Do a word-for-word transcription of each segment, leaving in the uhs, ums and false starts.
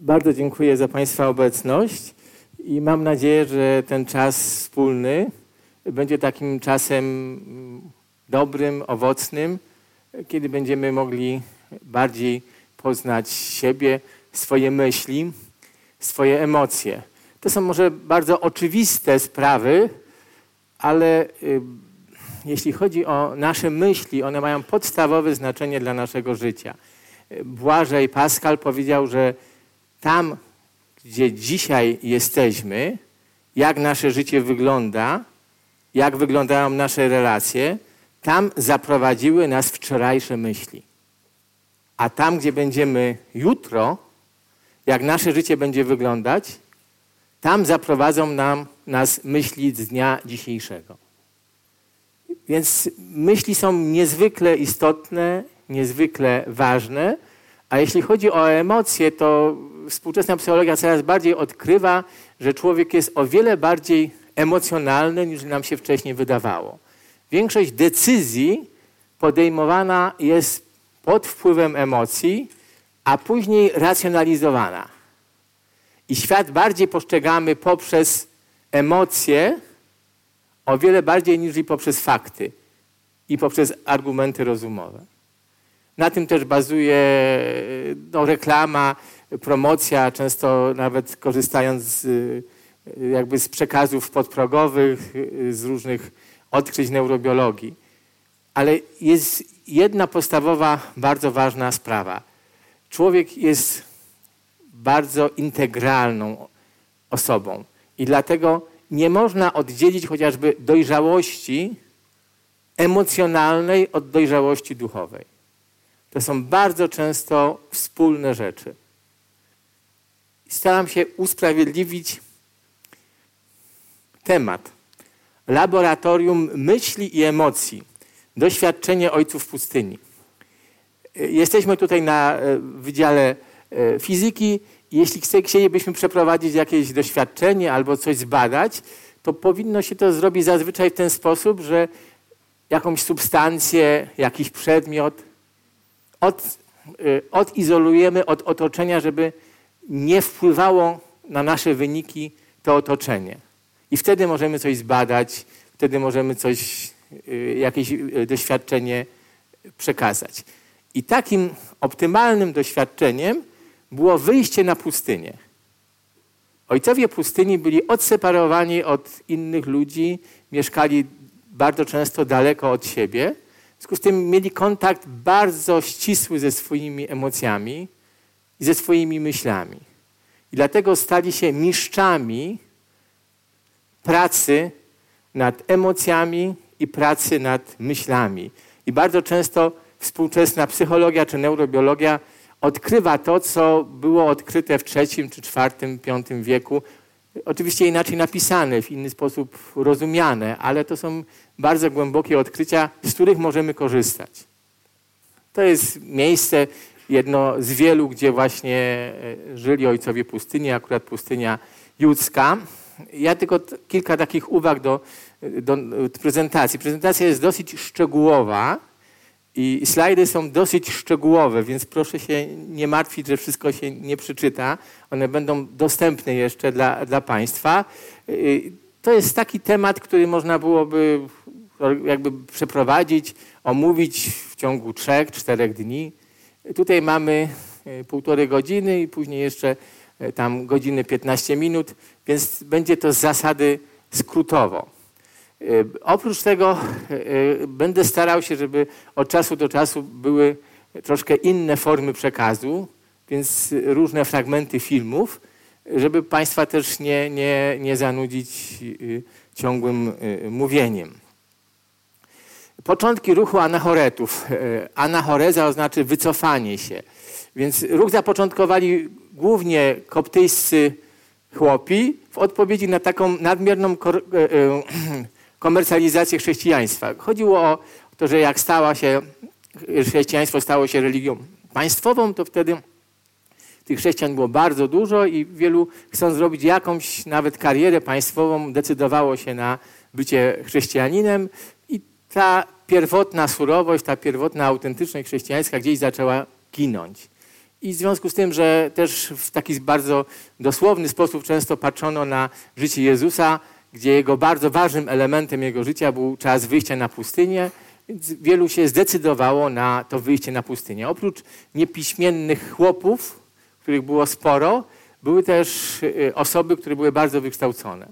Bardzo dziękuję za Państwa obecność i mam nadzieję, że ten czas wspólny będzie takim czasem dobrym, owocnym, kiedy będziemy mogli bardziej poznać siebie, swoje myśli, swoje emocje. To są może bardzo oczywiste sprawy, ale y, jeśli chodzi o nasze myśli, one mają podstawowe znaczenie dla naszego życia. Błażej Pascal powiedział, że tam, gdzie dzisiaj jesteśmy, jak nasze życie wygląda, jak wyglądają nasze relacje, tam zaprowadziły nas wczorajsze myśli. A tam, gdzie będziemy jutro, jak nasze życie będzie wyglądać, tam zaprowadzą nam, nas myśli z dnia dzisiejszego. Więc myśli są niezwykle istotne, niezwykle ważne, a jeśli chodzi o emocje, to współczesna psychologia coraz bardziej odkrywa, że człowiek jest o wiele bardziej emocjonalny, niż nam się wcześniej wydawało. Większość decyzji podejmowana jest pod wpływem emocji, a później racjonalizowana. I świat bardziej postrzegamy poprzez emocje, o wiele bardziej niż i poprzez fakty i poprzez argumenty rozumowe. Na tym też bazuje no, reklama, promocja, często nawet korzystając z, jakby z przekazów podprogowych, z różnych odkryć neurobiologii. Ale jest jedna podstawowa, bardzo ważna sprawa. Człowiek jest bardzo integralną osobą i dlatego nie można oddzielić chociażby dojrzałości emocjonalnej od dojrzałości duchowej. To są bardzo często wspólne rzeczy. Staram się usprawiedliwić temat Laboratorium Myśli i Emocji. Doświadczenie ojców pustyni. Jesteśmy tutaj na Wydziale Fizyki i jeśli chcielibyśmy przeprowadzić jakieś doświadczenie albo coś zbadać, to powinno się to zrobić zazwyczaj w ten sposób, że jakąś substancję, jakiś przedmiot od, odizolujemy od otoczenia, żeby nie wpływało na nasze wyniki to otoczenie. I wtedy możemy coś zbadać, wtedy możemy coś, jakieś doświadczenie przekazać. I takim optymalnym doświadczeniem było wyjście na pustynię. Ojcowie pustyni byli odseparowani od innych ludzi, mieszkali bardzo często daleko od siebie. W związku z tym mieli kontakt bardzo ścisły ze swoimi emocjami i ze swoimi myślami. I dlatego stali się mistrzami pracy nad emocjami i pracy nad myślami. I bardzo często współczesna psychologia czy neurobiologia odkrywa to, co było odkryte w trzecim, czy czwartym, piątym wieku. Oczywiście inaczej napisane, w inny sposób rozumiane, ale to są bardzo głębokie odkrycia, z których możemy korzystać. To jest miejsce, jedno z wielu, gdzie właśnie żyli ojcowie pustyni, akurat pustynia judzka. Ja tylko t- kilka takich uwag do, do prezentacji. Prezentacja jest dosyć szczegółowa i slajdy są dosyć szczegółowe, więc proszę się nie martwić, że wszystko się nie przeczyta. One będą dostępne jeszcze dla, dla Państwa. To jest taki temat, który można byłoby jakby przeprowadzić, omówić w ciągu trzech, czterech dni. Tutaj mamy półtorej godziny i później jeszcze tam godziny piętnaście minut, więc będzie to z zasady skrótowo. Oprócz tego będę starał się, żeby od czasu do czasu były troszkę inne formy przekazu, więc różne fragmenty filmów, żeby Państwa też nie, nie, nie zanudzić ciągłym mówieniem. Początki ruchu anachoretów. Anachoreza oznacza wycofanie się. Więc ruch zapoczątkowali głównie koptyjscy chłopi w odpowiedzi na taką nadmierną komercjalizację chrześcijaństwa. Chodziło o to, że jak stała się, chrześcijaństwo stało się religią państwową, to wtedy tych chrześcijan było bardzo dużo i wielu, chcąc zrobić jakąś nawet karierę państwową, decydowało się na bycie chrześcijaninem i ta pierwotna surowość, ta pierwotna autentyczność chrześcijańska gdzieś zaczęła ginąć. I w związku z tym, że też w taki bardzo dosłowny sposób często patrzono na życie Jezusa, gdzie jego bardzo ważnym elementem jego życia był czas wyjścia na pustynię, więc wielu się zdecydowało na to wyjście na pustynię. Oprócz niepiśmiennych chłopów, których było sporo, były też osoby, które były bardzo wykształcone.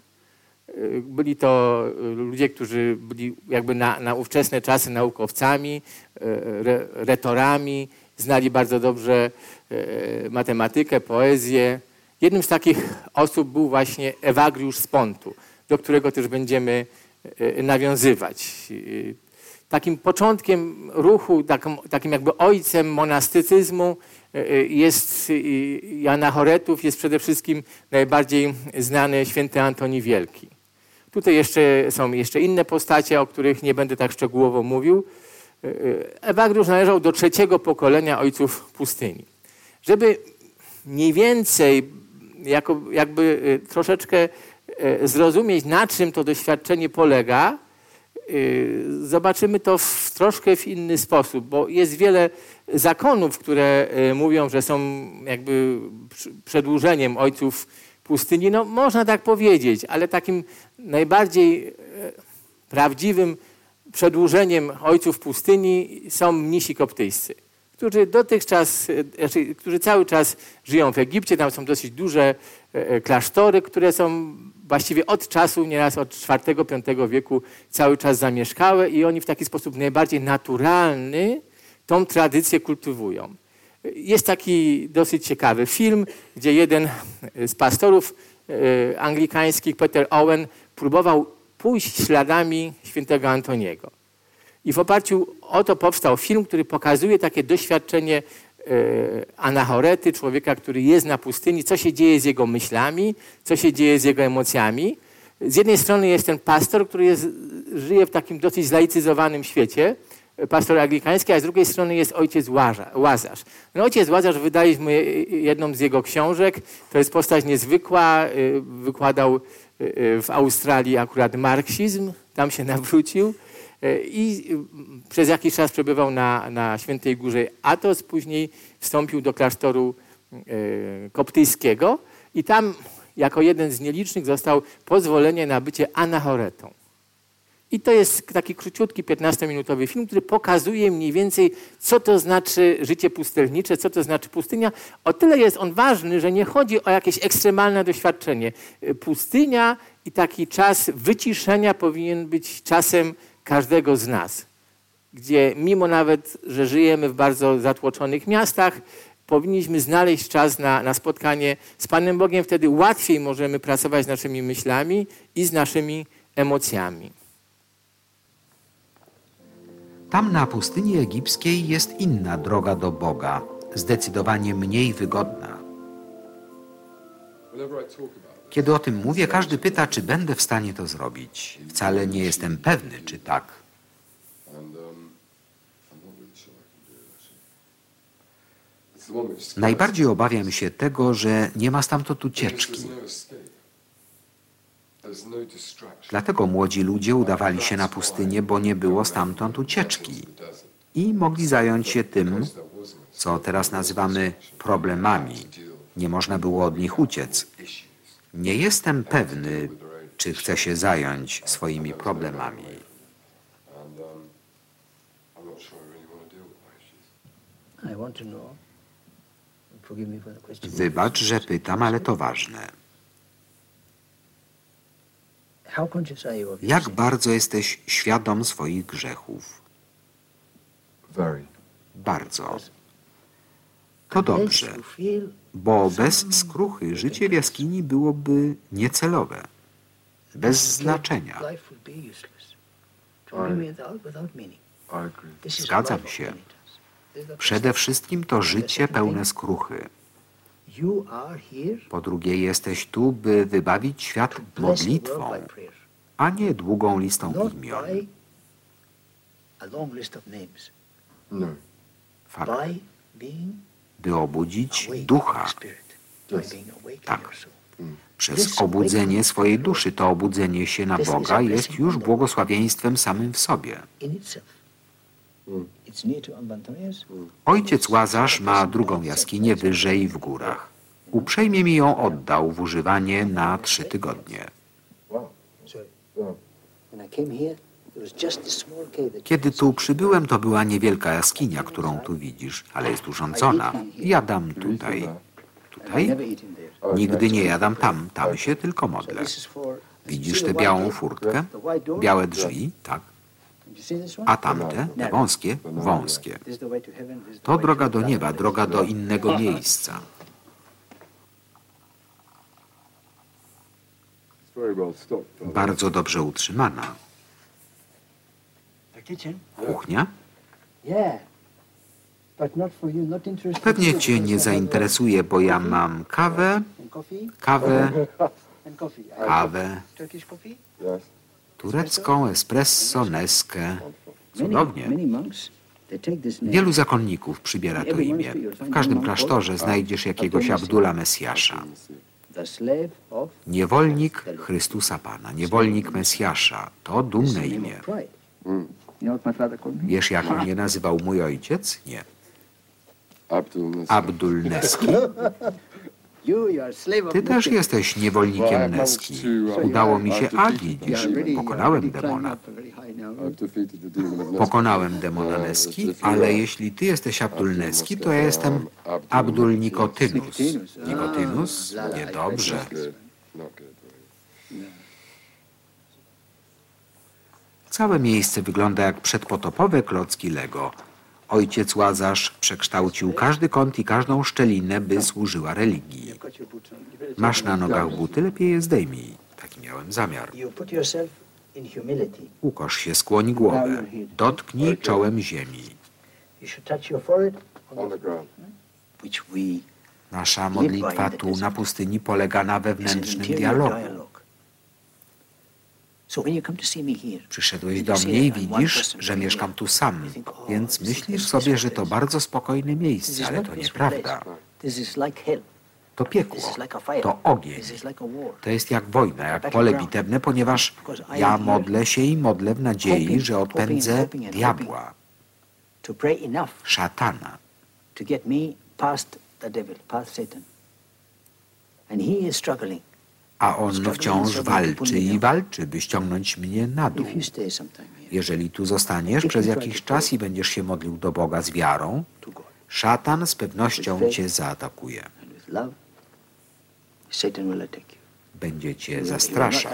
Byli to ludzie, którzy byli jakby na, na ówczesne czasy naukowcami, re, retorami, znali bardzo dobrze matematykę, poezję. Jednym z takich osób był właśnie Ewagriusz z Pontu, do którego też będziemy nawiązywać. Takim początkiem ruchu, takim, takim jakby ojcem monastycyzmu jest i anachoretów jest przede wszystkim najbardziej znany święty Antoni Wielki. Tutaj jeszcze są jeszcze inne postacie, o których nie będę tak szczegółowo mówił. Ewagriusz należał do trzeciego pokolenia ojców pustyni. Żeby mniej więcej jako, jakby troszeczkę zrozumieć, na czym to doświadczenie polega, zobaczymy to w troszkę w inny sposób, bo jest wiele zakonów, które mówią, że są jakby przedłużeniem ojców pustyni. No można tak powiedzieć, ale takim najbardziej prawdziwym przedłużeniem ojców pustyni są mnisi koptyjscy, którzy dotychczas, znaczy, którzy cały czas żyją w Egipcie. Tam są dosyć duże klasztory, które są właściwie od czasu, nieraz od czwartego piątego wieku cały czas zamieszkałe i oni w taki sposób najbardziej naturalny tą tradycję kultywują. Jest taki dosyć ciekawy film, gdzie jeden z pastorów anglikańskich, Peter Owen, próbował pójść śladami świętego Antoniego. I w oparciu o to powstał film, który pokazuje takie doświadczenie anachorety, człowieka, który jest na pustyni, co się dzieje z jego myślami, co się dzieje z jego emocjami. Z jednej strony jest ten pastor, który jest, żyje w takim dosyć zlaicyzowanym świecie, pastor anglikański, a z drugiej strony jest ojciec Łazarz. No, ojciec Łazarz wydaliśmy jedną z jego książek. To jest postać niezwykła. Wykładał w Australii akurat marksizm. Tam się nawrócił. I przez jakiś czas przebywał na, na Świętej Górze Athos. Później wstąpił do klasztoru koptyjskiego i tam jako jeden z nielicznych został pozwolenie na bycie anachoretą. I to jest taki króciutki, piętnastominutowy film, który pokazuje mniej więcej, co to znaczy życie pustelnicze, co to znaczy pustynia. O tyle jest on ważny, że nie chodzi o jakieś ekstremalne doświadczenie. Pustynia i taki czas wyciszenia powinien być czasem każdego z nas, gdzie mimo nawet, że żyjemy w bardzo zatłoczonych miastach, powinniśmy znaleźć czas na, na spotkanie z Panem Bogiem. Wtedy łatwiej możemy pracować z naszymi myślami i z naszymi emocjami. Tam na pustyni egipskiej jest inna droga do Boga, zdecydowanie mniej wygodna. Kiedy o tym mówię, każdy pyta, czy będę w stanie to zrobić. Wcale nie jestem pewny, czy tak. Najbardziej obawiam się tego, że nie ma stamtąd ucieczki. Dlatego młodzi ludzie udawali się na pustynię, bo nie było stamtąd ucieczki i mogli zająć się tym, co teraz nazywamy problemami. Nie można było od nich uciec. Nie jestem pewny, czy chcę się zająć swoimi problemami. Wybacz, że pytam, ale to ważne. Jak bardzo jesteś świadom swoich grzechów? Bardzo. To dobrze, bo bez skruchy życie w jaskini byłoby niecelowe, bez znaczenia. Zgadzam się. Przede wszystkim to życie pełne skruchy. Po drugie, jesteś tu, by wybawić świat modlitwą, a nie długą listą imion. Fakt. By obudzić ducha. Tak. Przez obudzenie swojej duszy. To obudzenie się na Boga jest już błogosławieństwem samym w sobie. Ojciec Łazarz ma drugą jaskinię wyżej w górach. Uprzejmie mi ją oddał w używanie na trzy tygodnie. Kiedy tu przybyłem, to była niewielka jaskinia, którą tu widzisz, ale jest urządzona. Jadam tutaj. Tutaj? Nigdy nie jadam tam. Tam się tylko modlę. Widzisz tę białą furtkę? Białe drzwi? Tak. A tamte, te wąskie? Wąskie. To droga do nieba, droga do innego miejsca. Bardzo dobrze utrzymana. Kuchnia? Pewnie cię nie zainteresuje, bo ja mam kawę, kawę, kawę, turecką, espresso, neskę. Cudownie. Wielu zakonników przybiera to imię. W każdym klasztorze znajdziesz jakiegoś Abdula Mesjasza. Niewolnik Chrystusa Pana, niewolnik Mesjasza. To dumne imię. Wiesz, jak mnie nazywał mój ojciec? Nie. Abdul Neski. Ty też jesteś niewolnikiem Neski. Udało mi się, a widzisz, pokonałem demona. Pokonałem demona Neski, ale jeśli ty jesteś Abdul Neski, to ja jestem Abdul Nikotynus. Nikotynus? Niedobrze. Całe miejsce wygląda jak przedpotopowe klocki Lego. Ojciec Łazarz przekształcił każdy kąt i każdą szczelinę, by służyła religii. Masz na nogach buty, lepiej je zdejmij. Taki miałem zamiar. Ukosz się, skłoń głowę. Dotknij czołem ziemi. Nasza modlitwa tu na pustyni polega na wewnętrznym dialogu. Przyszedłeś do mnie i widzisz, że mieszkam tu sam, więc myślisz sobie, że to bardzo spokojne miejsce, ale to nieprawda. To piekło, to ogień. To jest jak wojna, jak pole bitewne, ponieważ ja modlę się i modlę w nadziei, że odpędzę diabła, szatana. A on wciąż walczy i walczy, by ściągnąć mnie na dół. Jeżeli tu zostaniesz przez jakiś czas i będziesz się modlił do Boga z wiarą, szatan z pewnością cię zaatakuje. Będzie cię zastraszał.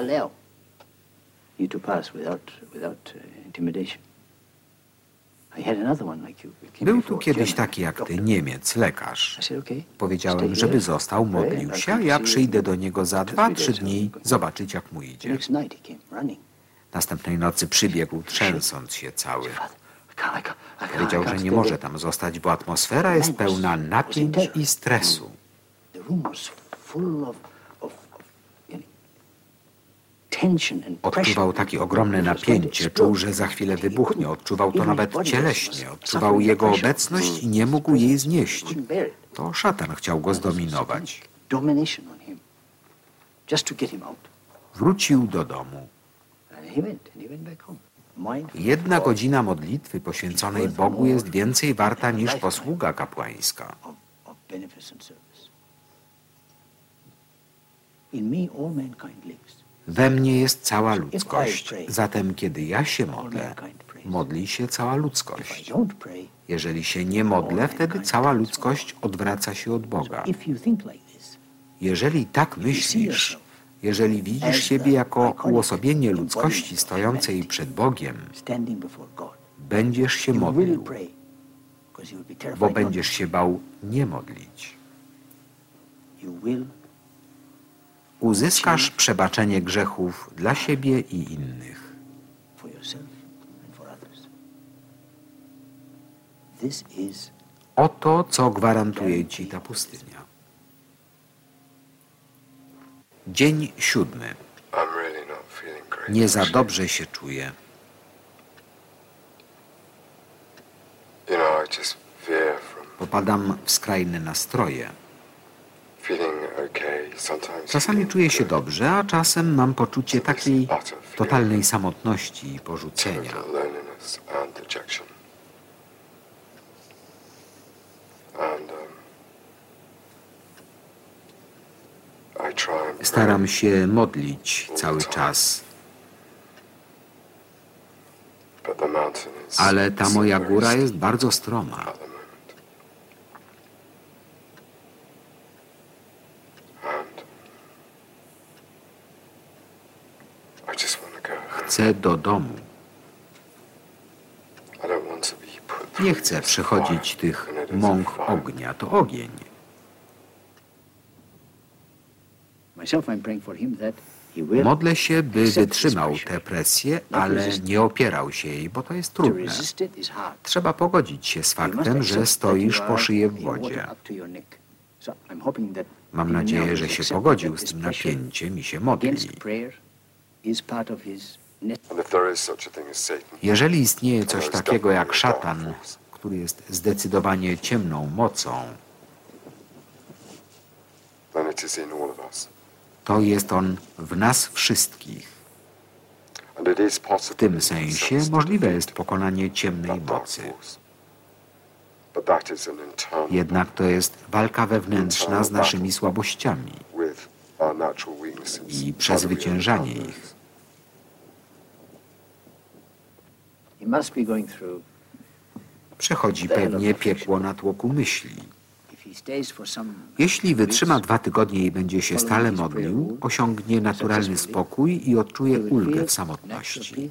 Był tu kiedyś taki jak ty, Niemiec, lekarz. Powiedziałem, żeby został, modlił się, a ja przyjdę do niego za dwa, trzy dni, zobaczyć jak mu idzie. Następnej nocy przybiegł, trzęsąc się cały. Powiedział, że nie może tam zostać, bo atmosfera jest pełna napięć i stresu. Odczuwał takie ogromne napięcie, czuł, że za chwilę wybuchnie, odczuwał to nawet cieleśnie, odczuwał jego obecność i nie mógł jej znieść. To szatan chciał go zdominować. Wrócił do domu. Jedna godzina modlitwy poświęconej Bogu jest więcej warta niż posługa kapłańska. We mnie jest cała ludzkość, zatem kiedy ja się modlę, modli się cała ludzkość. Jeżeli się nie modlę, wtedy cała ludzkość odwraca się od Boga. Jeżeli tak myślisz, jeżeli widzisz siebie jako uosobienie ludzkości stojącej przed Bogiem, będziesz się modlił, bo będziesz się bał nie modlić. Uzyskasz przebaczenie grzechów dla siebie i innych. Oto, co gwarantuje ci ta pustynia. Dzień siódmy. Nie za dobrze się czuję. Popadam w skrajne nastroje. Czasami czuję się dobrze, a czasem mam poczucie takiej totalnej samotności i porzucenia. Staram się modlić cały czas. Ale ta moja góra jest bardzo stroma. Chcę do domu. Nie chcę przechodzić tych mąk ognia. To ogień. Modlę się, by wytrzymał tę presję, ale nie opierał się jej, bo to jest trudne. Trzeba pogodzić się z faktem, że stoisz po szyję w wodzie. Mam nadzieję, że się pogodził z tym napięciem i się modli. Jeżeli istnieje coś takiego jak szatan, który jest zdecydowanie ciemną mocą, to jest on w nas wszystkich. W tym sensie możliwe jest pokonanie ciemnej mocy. Jednak to jest walka wewnętrzna z naszymi słabościami i przezwyciężanie ich. Przechodzi pewnie piekło na tłoku myśli. Jeśli wytrzyma dwa tygodnie i będzie się stale modlił, osiągnie naturalny spokój i odczuje ulgę w samotności.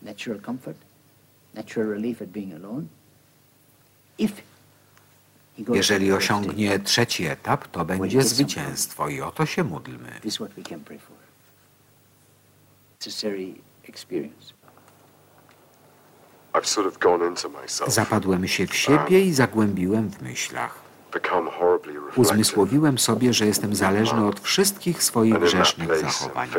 Jeżeli osiągnie trzeci etap, to będzie zwycięstwo i o to się módlmy. Zapadłem się w siebie i zagłębiłem w myślach. Uzmysłowiłem sobie, że jestem zależny od wszystkich swoich grzesznych zachowań.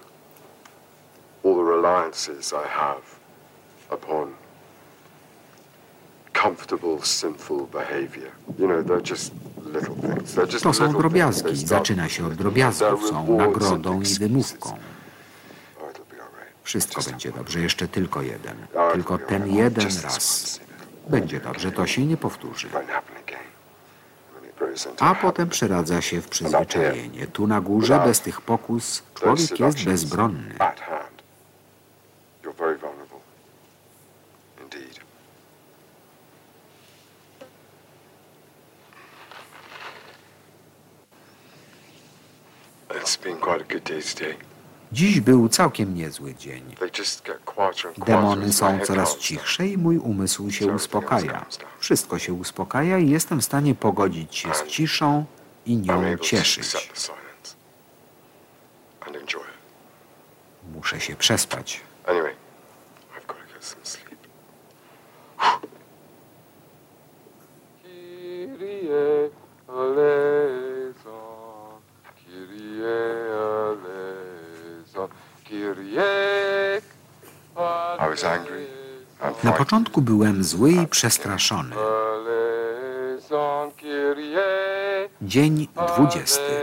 To są drobiazgi. Zaczyna się od drobiazgów. Są nagrodą i wymówką. Wszystko będzie dobrze. Jeszcze tylko jeden. Tylko ten jeden raz. Będzie dobrze. To się nie powtórzy. A potem przeradza się w przyzwyczajenie. Tu na górze, bez tych pokus, człowiek jest bezbronny. Dziś był całkiem niezły dzień. Demony są coraz cichsze i mój umysł się uspokaja. Wszystko się uspokaja i jestem w stanie pogodzić się z ciszą i nią cieszyć. Muszę się przespać. Na początku byłem zły i przestraszony. Dzień dwudziesty.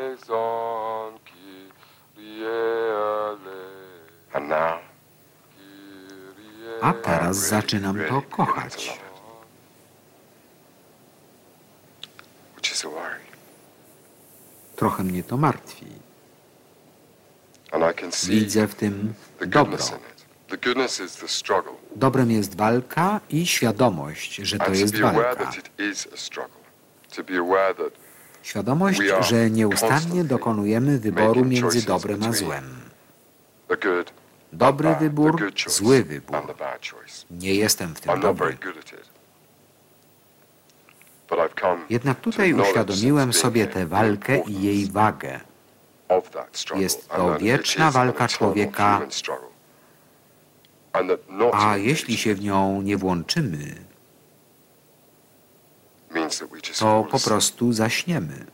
A teraz zaczynam to kochać. Trochę mnie to martwi. Widzę w tym dobro. Dobrem jest walka i świadomość, że to jest walka. Świadomość, że nieustannie dokonujemy wyboru między dobrem a złem. Dobry wybór, zły wybór. Nie jestem w tym dobry. Jednak tutaj uświadomiłem sobie tę walkę i jej wagę. Jest to wieczna walka człowieka, a jeśli się w nią nie włączymy, to po prostu zaśniemy.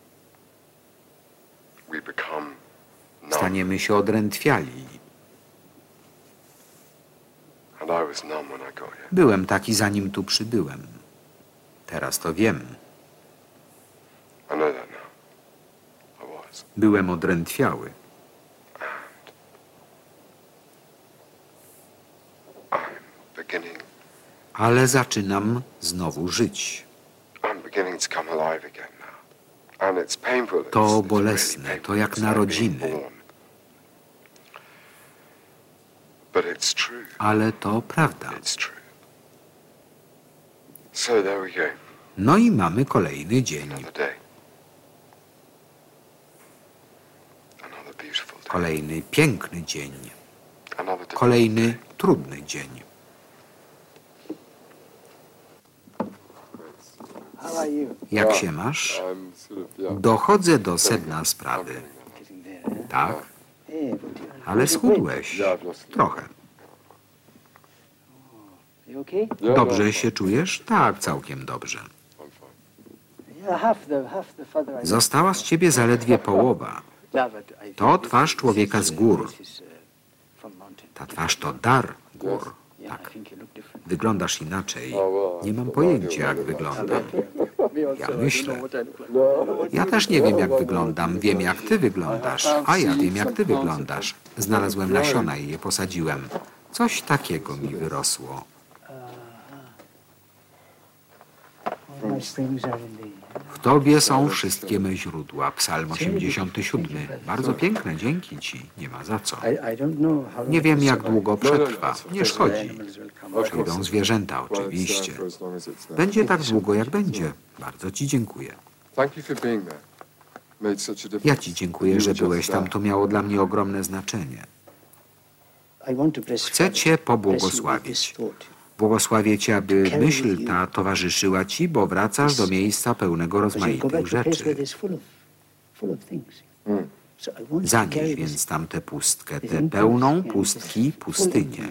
Staniemy się odrętwiali. Byłem taki, zanim tu przybyłem. Teraz to wiem. Byłem odrętwiały. Ale zaczynam znowu żyć. To bolesne, to jak narodziny. Ale to prawda. No i mamy kolejny dzień. Kolejny piękny dzień. Kolejny trudny dzień. Jak się masz? Dochodzę do sedna sprawy. Tak? Ale schudłeś. Trochę. Dobrze się czujesz? Tak, całkiem dobrze. Została z ciebie zaledwie połowa. To twarz człowieka z gór. Ta twarz to dar gór. Tak. Wyglądasz inaczej. Nie mam pojęcia, jak wyglądam. Ja myślę. Ja też nie wiem, jak wyglądam. Wiem, jak ty wyglądasz. A ja wiem, jak ty wyglądasz. Znalazłem nasiona i je posadziłem. Coś takiego mi wyrosło. W Tobie są wszystkie me źródła. Psalm osiemdziesiąty siódmy. Bardzo piękne, dzięki Ci. Nie ma za co. Nie wiem, jak długo przetrwa. Nie szkodzi. Przyjdą zwierzęta, oczywiście. Będzie tak długo, jak będzie. Bardzo Ci dziękuję. Ja Ci dziękuję, że byłeś tam. To miało dla mnie ogromne znaczenie. Chcę Cię pobłogosławić. Błogosławię Cię, aby myśl ta towarzyszyła Ci, bo wracasz do miejsca pełnego rozmaitych rzeczy. Zanieś więc tam tę pustkę, tę pełną pustki pustynię.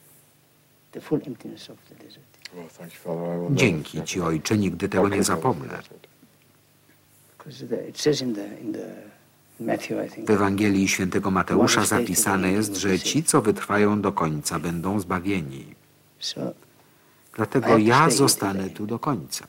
Dzięki Ci, Ojcze, nigdy tego nie zapomnę. W Ewangelii Świętego Mateusza zapisane jest, że ci, co wytrwają do końca, będą zbawieni. Dlatego ja zostanę tu do końca.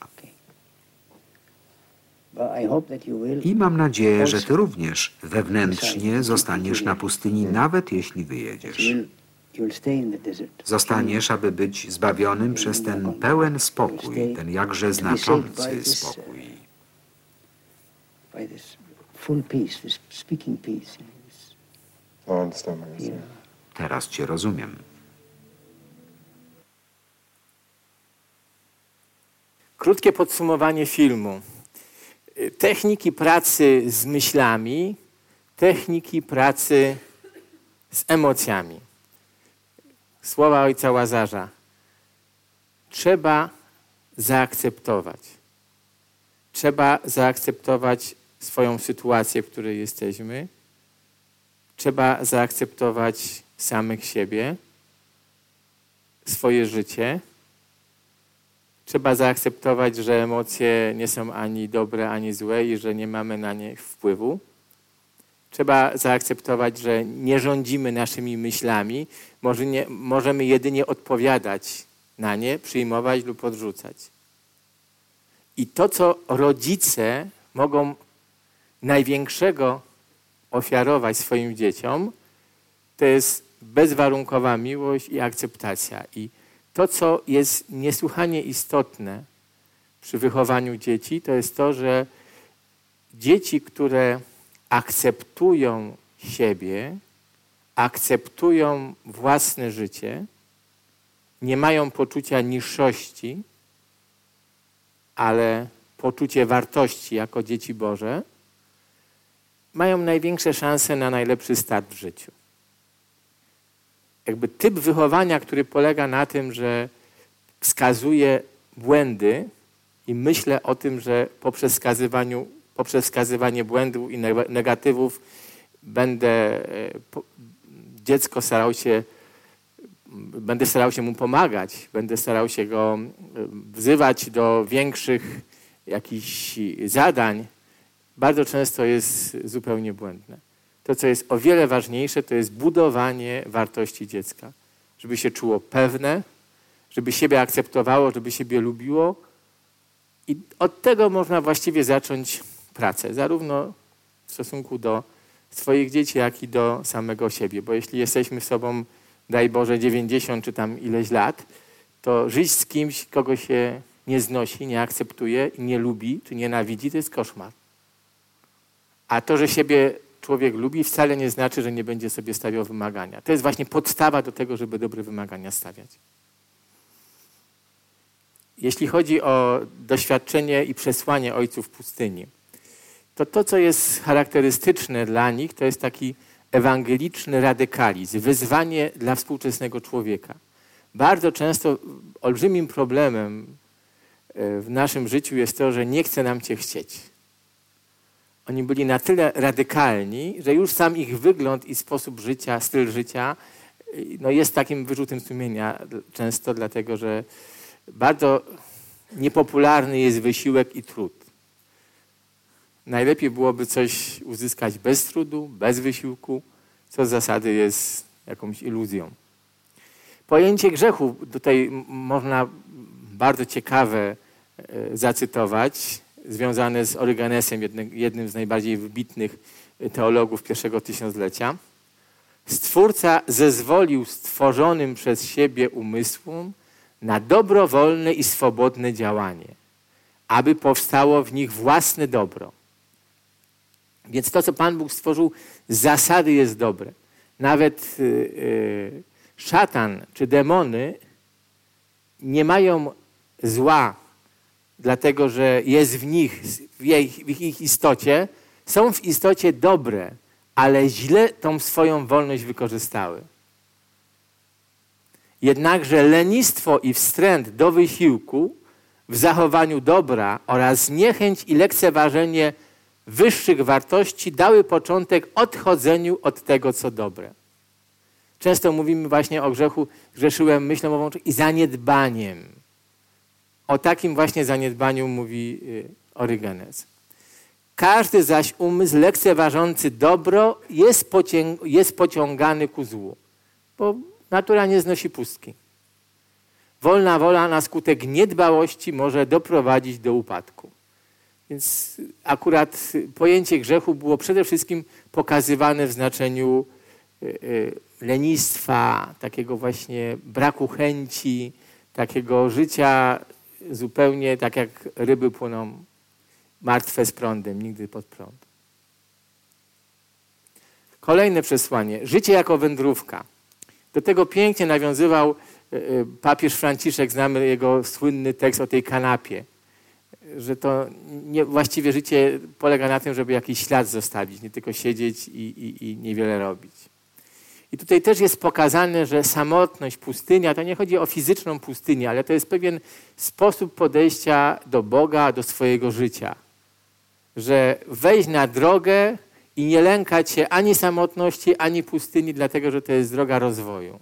I mam nadzieję, że Ty również wewnętrznie zostaniesz na pustyni, nawet jeśli wyjedziesz. Zostaniesz, aby być zbawionym przez ten pełen spokój, ten jakże znaczący spokój. Teraz Cię rozumiem. Krótkie podsumowanie filmu. Techniki pracy z myślami, techniki pracy z emocjami. Słowa ojca Łazarza. Trzeba zaakceptować. Trzeba zaakceptować swoją sytuację, w której jesteśmy. Trzeba zaakceptować samych siebie, swoje życie. Trzeba zaakceptować, że emocje nie są ani dobre, ani złe i że nie mamy na nie wpływu. Trzeba zaakceptować, że nie rządzimy naszymi myślami. Może nie, możemy jedynie odpowiadać na nie, przyjmować lub odrzucać. I to, co rodzice mogą największego ofiarować swoim dzieciom, to jest bezwarunkowa miłość i akceptacja. I to, co jest niesłychanie istotne przy wychowaniu dzieci, to jest to, że dzieci, które akceptują siebie, akceptują własne życie, nie mają poczucia niższości, ale poczucie wartości jako dzieci Boże, mają największe szanse na najlepszy start w życiu. Jakby typ wychowania, który polega na tym, że wskazuje błędy i myślę o tym, że poprzez, wskazywaniu, poprzez wskazywanie błędów i negatywów będę dziecko starał się, będę starał się mu pomagać, będę starał się go wzywać do większych jakichś zadań, bardzo często jest zupełnie błędne. To, co jest o wiele ważniejsze, to jest budowanie wartości dziecka. Żeby się czuło pewne, żeby siebie akceptowało, żeby siebie lubiło. I od tego można właściwie zacząć pracę, zarówno w stosunku do swoich dzieci, jak i do samego siebie. Bo jeśli jesteśmy sobą, daj Boże, dziewięćdziesiąt czy tam ileś lat, to żyć z kimś, kogo się nie znosi, nie akceptuje i nie lubi, czy nienawidzi, to jest koszmar. A to, że siebie człowiek lubi, wcale nie znaczy, że nie będzie sobie stawiał wymagania. To jest właśnie podstawa do tego, żeby dobre wymagania stawiać. Jeśli chodzi o doświadczenie i przesłanie ojców pustyni, to to, co jest charakterystyczne dla nich, to jest taki ewangeliczny radykalizm, wyzwanie dla współczesnego człowieka. Bardzo często olbrzymim problemem w naszym życiu jest to, że nie chce nam Cię chcieć. Oni byli na tyle radykalni, że już sam ich wygląd i sposób życia, styl życia no jest takim wyrzutem sumienia często, dlatego że bardzo niepopularny jest wysiłek i trud. Najlepiej byłoby coś uzyskać bez trudu, bez wysiłku, co z zasady jest jakąś iluzją. Pojęcie grzechu tutaj można bardzo ciekawe zacytować, związane z Orygenesem, jednym z najbardziej wybitnych teologów pierwszego tysiąclecia. Stwórca zezwolił stworzonym przez siebie umysłom na dobrowolne i swobodne działanie, aby powstało w nich własne dobro. Więc to, co Pan Bóg stworzył, z zasady jest dobre. Nawet yy, yy, szatan czy demony nie mają zła, dlatego że jest w nich, w, jej, w ich istocie, są w istocie dobre, ale źle tą swoją wolność wykorzystały. Jednakże lenistwo i wstręt do wysiłku w zachowaniu dobra oraz niechęć i lekceważenie wyższych wartości dały początek odchodzeniu od tego, co dobre. Często mówimy właśnie o grzechu, grzeszyłem myślą, mową i zaniedbaniem. O takim właśnie zaniedbaniu mówi Orygenes. Każdy zaś umysł lekceważący dobro jest, pociąg- jest pociągany ku złu, bo natura nie znosi pustki. Wolna wola na skutek niedbałości może doprowadzić do upadku. Więc akurat pojęcie grzechu było przede wszystkim pokazywane w znaczeniu lenistwa, takiego właśnie braku chęci, takiego życia zupełnie tak jak ryby płyną martwe z prądem, nigdy pod prąd. Kolejne przesłanie. Życie jako wędrówka. Do tego pięknie nawiązywał papież Franciszek, znamy jego słynny tekst o tej kanapie, że to nie, właściwie życie polega na tym, żeby jakiś ślad zostawić, nie tylko siedzieć i, i, i niewiele robić. I tutaj też jest pokazane, że samotność, pustynia, to nie chodzi o fizyczną pustynię, ale to jest pewien sposób podejścia do Boga, do swojego życia. Że wejść na drogę i nie lękać się ani samotności, ani pustyni, dlatego że to jest droga rozwoju.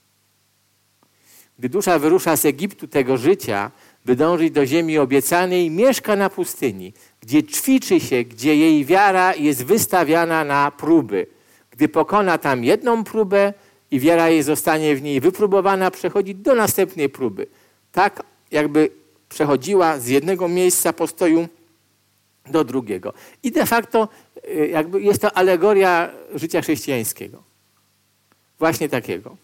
Gdy dusza wyrusza z Egiptu tego życia, by dążyć do ziemi obiecanej, mieszka na pustyni, gdzie ćwiczy się, gdzie jej wiara jest wystawiana na próby. Gdy pokona tam jedną próbę i wiara jej zostanie w niej wypróbowana, przechodzi do następnej próby. Tak jakby przechodziła z jednego miejsca postoju do drugiego. I de facto jakby jest to alegoria życia chrześcijańskiego. Właśnie takiego.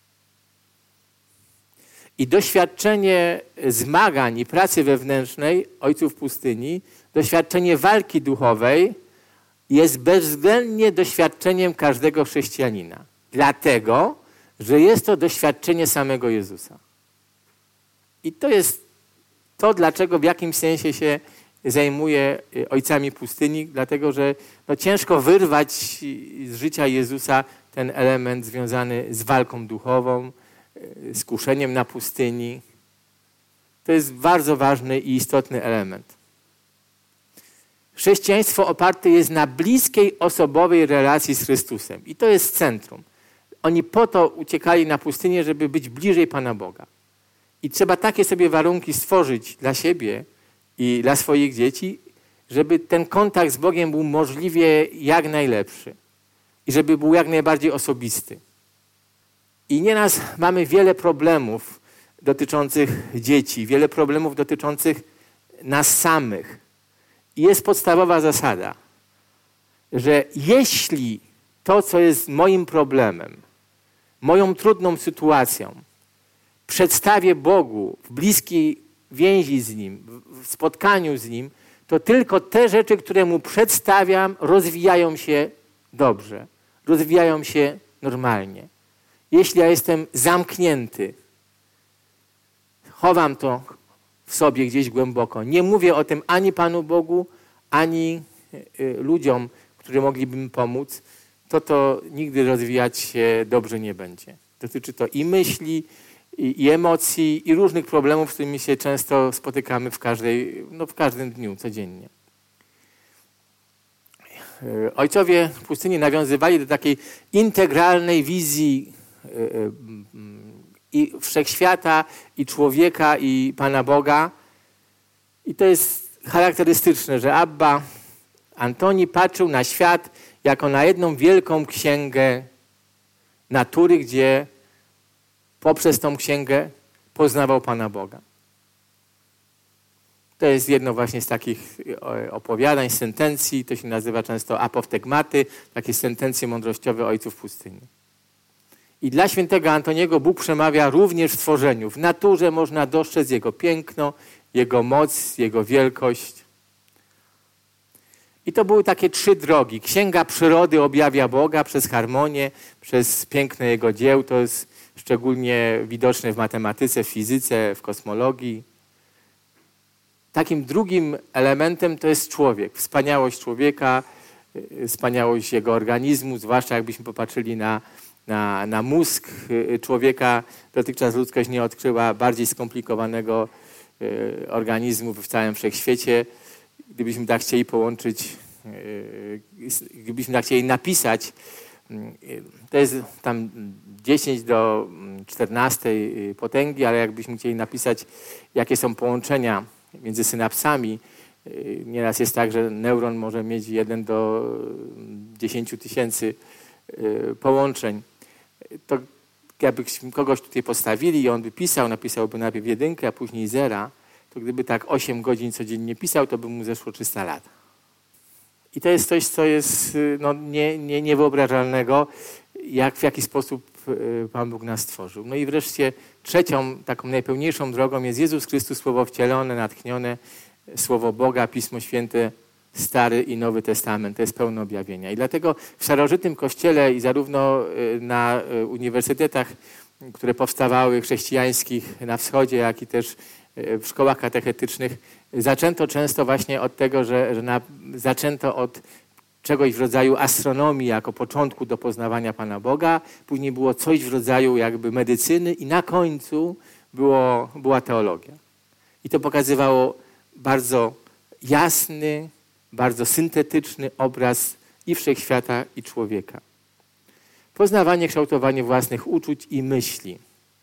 I doświadczenie zmagań i pracy wewnętrznej ojców pustyni, doświadczenie walki duchowej jest bezwzględnie doświadczeniem każdego chrześcijanina. Dlatego, że jest to doświadczenie samego Jezusa. I to jest to, dlaczego w jakimś sensie się zajmuje ojcami pustyni, dlatego, że no, ciężko wyrwać z życia Jezusa ten element związany z walką duchową, z kuszeniem na pustyni. To jest bardzo ważny i istotny element. Chrześcijaństwo oparte jest na bliskiej, osobowej relacji z Chrystusem. I to jest centrum. Oni po to uciekali na pustynię, żeby być bliżej Pana Boga. I trzeba takie sobie warunki stworzyć dla siebie i dla swoich dzieci, żeby ten kontakt z Bogiem był możliwie jak najlepszy. I żeby był jak najbardziej osobisty. I nieraz mamy wiele problemów dotyczących dzieci, wiele problemów dotyczących nas samych. I jest podstawowa zasada, że jeśli to, co jest moim problemem, moją trudną sytuacją, przedstawię Bogu w bliskiej więzi z Nim, w spotkaniu z Nim, to tylko te rzeczy, które mu przedstawiam, rozwijają się dobrze, rozwijają się normalnie. Jeśli ja jestem zamknięty, chowam to w sobie gdzieś głęboko, nie mówię o tym ani Panu Bogu, ani y, ludziom, którzy mogliby mi pomóc, to to nigdy rozwijać się dobrze nie będzie. Dotyczy to i myśli, i, i emocji, i różnych problemów, z którymi się często spotykamy w, każdej, no w każdym dniu, codziennie. Ojcowie w pustyni nawiązywali do takiej integralnej wizji i wszechświata, i człowieka, i Pana Boga. I to jest charakterystyczne, że Abba Antoni patrzył na świat jako na jedną wielką księgę natury, gdzie poprzez tą księgę poznawał Pana Boga. To jest jedno właśnie z takich opowiadań, sentencji, to się nazywa często apoftegmaty, takie sentencje mądrościowe ojców pustyni. I dla świętego Antoniego Bóg przemawia również w stworzeniu. W naturze można dostrzec Jego piękno, Jego moc, Jego wielkość. I to były takie trzy drogi. Księga przyrody objawia Boga przez harmonię, przez piękno Jego dzieł. To jest szczególnie widoczne w matematyce, w fizyce, w kosmologii. Takim drugim elementem to jest człowiek. Wspaniałość człowieka, wspaniałość jego organizmu, zwłaszcza jakbyśmy popatrzyli na, na, na mózg człowieka. Dotychczas ludzkość nie odkryła bardziej skomplikowanego organizmu w całym wszechświecie. Gdybyśmy tak chcieli połączyć, gdybyśmy tak chcieli napisać, to jest tam dziesięć do czternastej potęgi, ale jakbyśmy chcieli napisać, jakie są połączenia między synapsami, nieraz jest tak, że neuron może mieć jeden do dziesięciu tysięcy połączeń. To jakbyśmy kogoś tutaj postawili i on by pisał, napisałby najpierw jedynkę, a później zera, to gdyby tak osiem godzin codziennie pisał, to by mu zeszło trzysta lat. I to jest coś, co jest no, nie, nie, niewyobrażalnego, jak, w jaki sposób Pan Bóg nas stworzył. No i wreszcie trzecią, taką najpełniejszą drogą jest Jezus Chrystus, Słowo wcielone, natchnione, Słowo Boga, Pismo Święte, Stary i Nowy Testament. To jest pełne objawienia. I dlatego w starożytnym Kościele i zarówno na uniwersytetach, które powstawały chrześcijańskich na wschodzie, jak i też w szkołach katechetycznych, zaczęto często właśnie od tego, że, że na, zaczęto od czegoś w rodzaju astronomii jako początku do poznawania Pana Boga. Później było coś w rodzaju jakby medycyny i na końcu było, była teologia. I to pokazywało bardzo jasny, bardzo syntetyczny obraz i wszechświata, i człowieka. Poznawanie, kształtowanie własnych uczuć i myśli.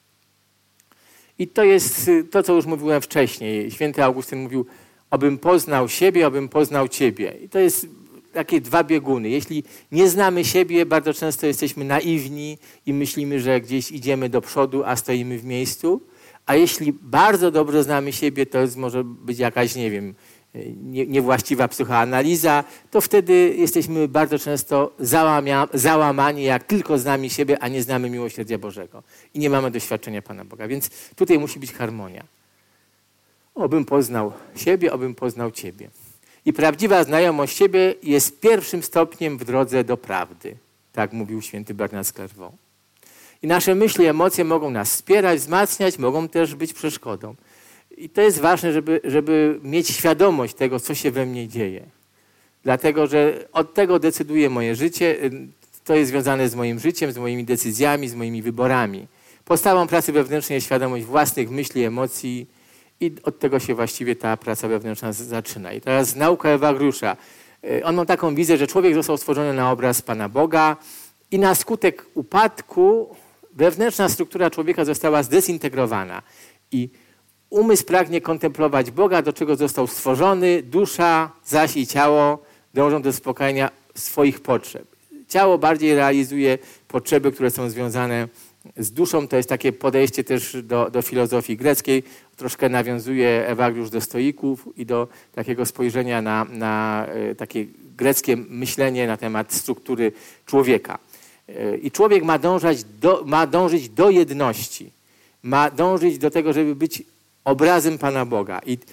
I to jest to, co już mówiłem wcześniej. Święty Augustyn mówił, obym poznał siebie, obym poznał Ciebie. I to jest takie dwa bieguny. Jeśli nie znamy siebie, bardzo często jesteśmy naiwni i myślimy, że gdzieś idziemy do przodu, a stoimy w miejscu. A jeśli bardzo dobrze znamy siebie, to jest, może być jakaś, nie wiem, nie, niewłaściwa psychoanaliza, to wtedy jesteśmy bardzo często załamia, załamani, jak tylko znamy siebie, a nie znamy miłosierdzia Bożego. I nie mamy doświadczenia Pana Boga. Więc tutaj musi być harmonia. Obym poznał siebie, obym poznał Ciebie. I prawdziwa znajomość siebie jest pierwszym stopniem w drodze do prawdy. Tak mówił święty Bernard z Clairvaux. I nasze myśli, emocje mogą nas wspierać, wzmacniać, mogą też być przeszkodą. I to jest ważne, żeby, żeby mieć świadomość tego, co się we mnie dzieje. Dlatego, że od tego decyduje moje życie. To jest związane z moim życiem, z moimi decyzjami, z moimi wyborami. Podstawą pracy wewnętrznej jest świadomość własnych myśli, emocji i od tego się właściwie ta praca wewnętrzna zaczyna. I teraz nauka Ewagriusza. On ma taką wizję, że człowiek został stworzony na obraz Pana Boga i na skutek upadku wewnętrzna struktura człowieka została zdezintegrowana. I umysł pragnie kontemplować Boga, do czego został stworzony, dusza zaś i ciało dążą do zaspokojenia swoich potrzeb. Ciało bardziej realizuje potrzeby, które są związane z duszą. To jest takie podejście też do, do filozofii greckiej. Troszkę nawiązuje Ewagriusz do stoików i do takiego spojrzenia na, na takie greckie myślenie na temat struktury człowieka. I człowiek ma dążyć do, ma dążyć do jedności. Ma dążyć do tego, żeby być obrazem Pana Boga. I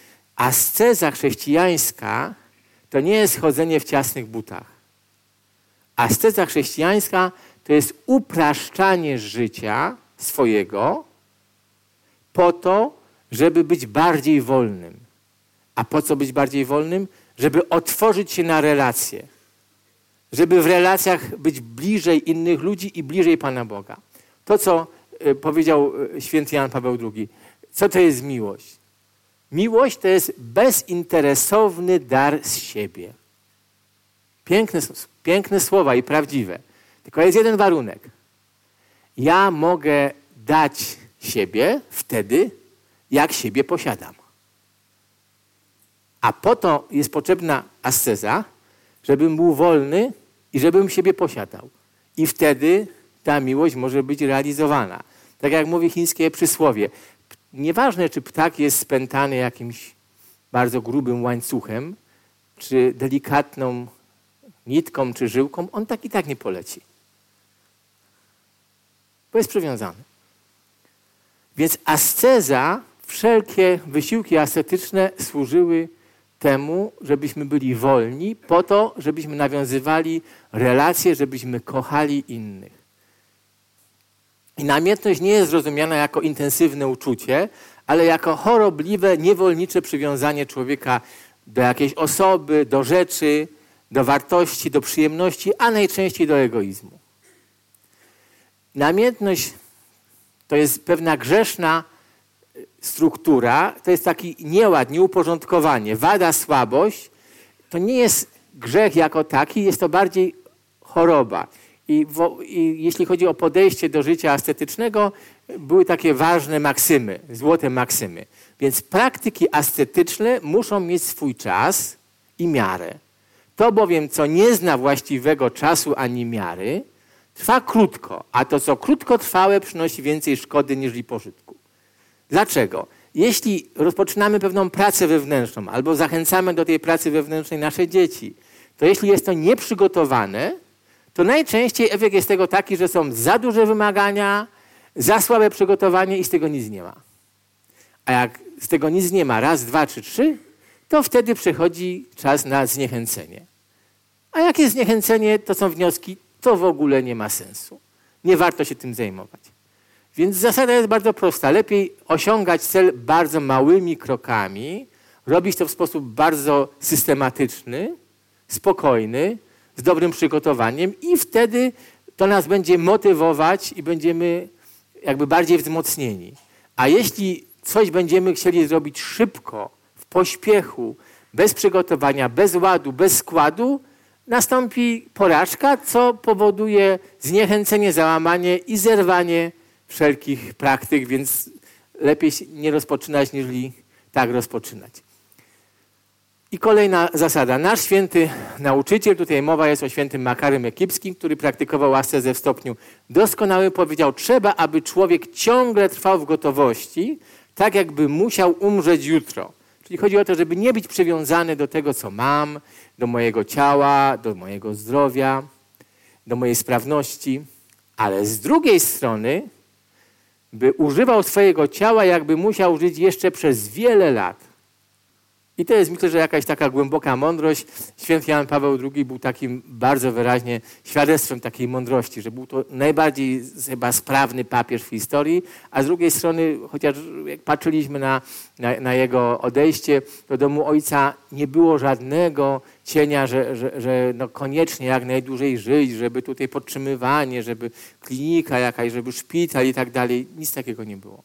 asceza chrześcijańska to nie jest chodzenie w ciasnych butach. Asceza chrześcijańska to jest upraszczanie życia swojego po to, żeby być bardziej wolnym. A po co być bardziej wolnym? Żeby otworzyć się na relacje. Żeby w relacjach być bliżej innych ludzi i bliżej Pana Boga. To, co y, powiedział y, święty Jan Paweł drugi. Co to jest miłość? Miłość to jest bezinteresowny dar z siebie. Piękne, piękne słowa i prawdziwe. Tylko jest jeden warunek. Ja mogę dać siebie wtedy, jak siebie posiadam. A po to jest potrzebna asceza, żebym był wolny i żebym siebie posiadał. I wtedy ta miłość może być realizowana. Tak jak mówi chińskie przysłowie. Nieważne, czy ptak jest spętany jakimś bardzo grubym łańcuchem, czy delikatną nitką, czy żyłką, on tak i tak nie poleci. Bo jest przywiązany. Więc asceza, wszelkie wysiłki ascetyczne służyły temu, żebyśmy byli wolni, po to, żebyśmy nawiązywali relacje, żebyśmy kochali innych. I namiętność nie jest rozumiana jako intensywne uczucie, ale jako chorobliwe, niewolnicze przywiązanie człowieka do jakiejś osoby, do rzeczy, do wartości, do przyjemności, a najczęściej do egoizmu. Namiętność to jest pewna grzeszna struktura, to jest taki nieład, nieuporządkowanie, wada, słabość. To nie jest grzech jako taki, jest to bardziej choroba. I, wo, I jeśli chodzi o podejście do życia ascetycznego, były takie ważne maksymy, złote maksymy. Więc praktyki ascetyczne muszą mieć swój czas i miarę. To bowiem, co nie zna właściwego czasu ani miary, trwa krótko, a to, co krótkotrwałe, przynosi więcej szkody niż pożytku. Dlaczego? Jeśli rozpoczynamy pewną pracę wewnętrzną albo zachęcamy do tej pracy wewnętrznej nasze dzieci, to jeśli jest to nieprzygotowane, to najczęściej efekt jest tego taki, że są za duże wymagania, za słabe przygotowanie i z tego nic nie ma. A jak z tego nic nie ma raz, dwa czy trzy, to wtedy przychodzi czas na zniechęcenie. A jak jest zniechęcenie, to są wnioski, to w ogóle nie ma sensu. Nie warto się tym zajmować. Więc zasada jest bardzo prosta. Lepiej osiągać cel bardzo małymi krokami, robić to w sposób bardzo systematyczny, spokojny, z dobrym przygotowaniem i wtedy to nas będzie motywować i będziemy jakby bardziej wzmocnieni. A jeśli coś będziemy chcieli zrobić szybko, w pośpiechu, bez przygotowania, bez ładu, bez składu, nastąpi porażka, co powoduje zniechęcenie, załamanie i zerwanie wszelkich praktyk, więc lepiej nie rozpoczynać, niż tak rozpoczynać. I kolejna zasada. Nasz święty nauczyciel, tutaj mowa jest o świętym Makarym Ekipskim, który praktykował ascezę w stopniu doskonały, powiedział, trzeba, aby człowiek ciągle trwał w gotowości, tak jakby musiał umrzeć jutro. Czyli chodzi o to, żeby nie być przywiązany do tego, co mam, do mojego ciała, do mojego zdrowia, do mojej sprawności, ale z drugiej strony, by używał swojego ciała, jakby musiał żyć jeszcze przez wiele lat. I to jest, myślę, że jakaś taka głęboka mądrość. Święty Jan Paweł drugi był takim bardzo wyraźnie świadectwem takiej mądrości, że był to najbardziej chyba sprawny papież w historii, a z drugiej strony, chociaż jak patrzyliśmy na, na, na jego odejście do domu ojca, nie było żadnego cienia, że, że, że no koniecznie jak najdłużej żyć, żeby tutaj podtrzymywanie, żeby klinika jakaś, żeby szpital i tak dalej. Nic takiego nie było.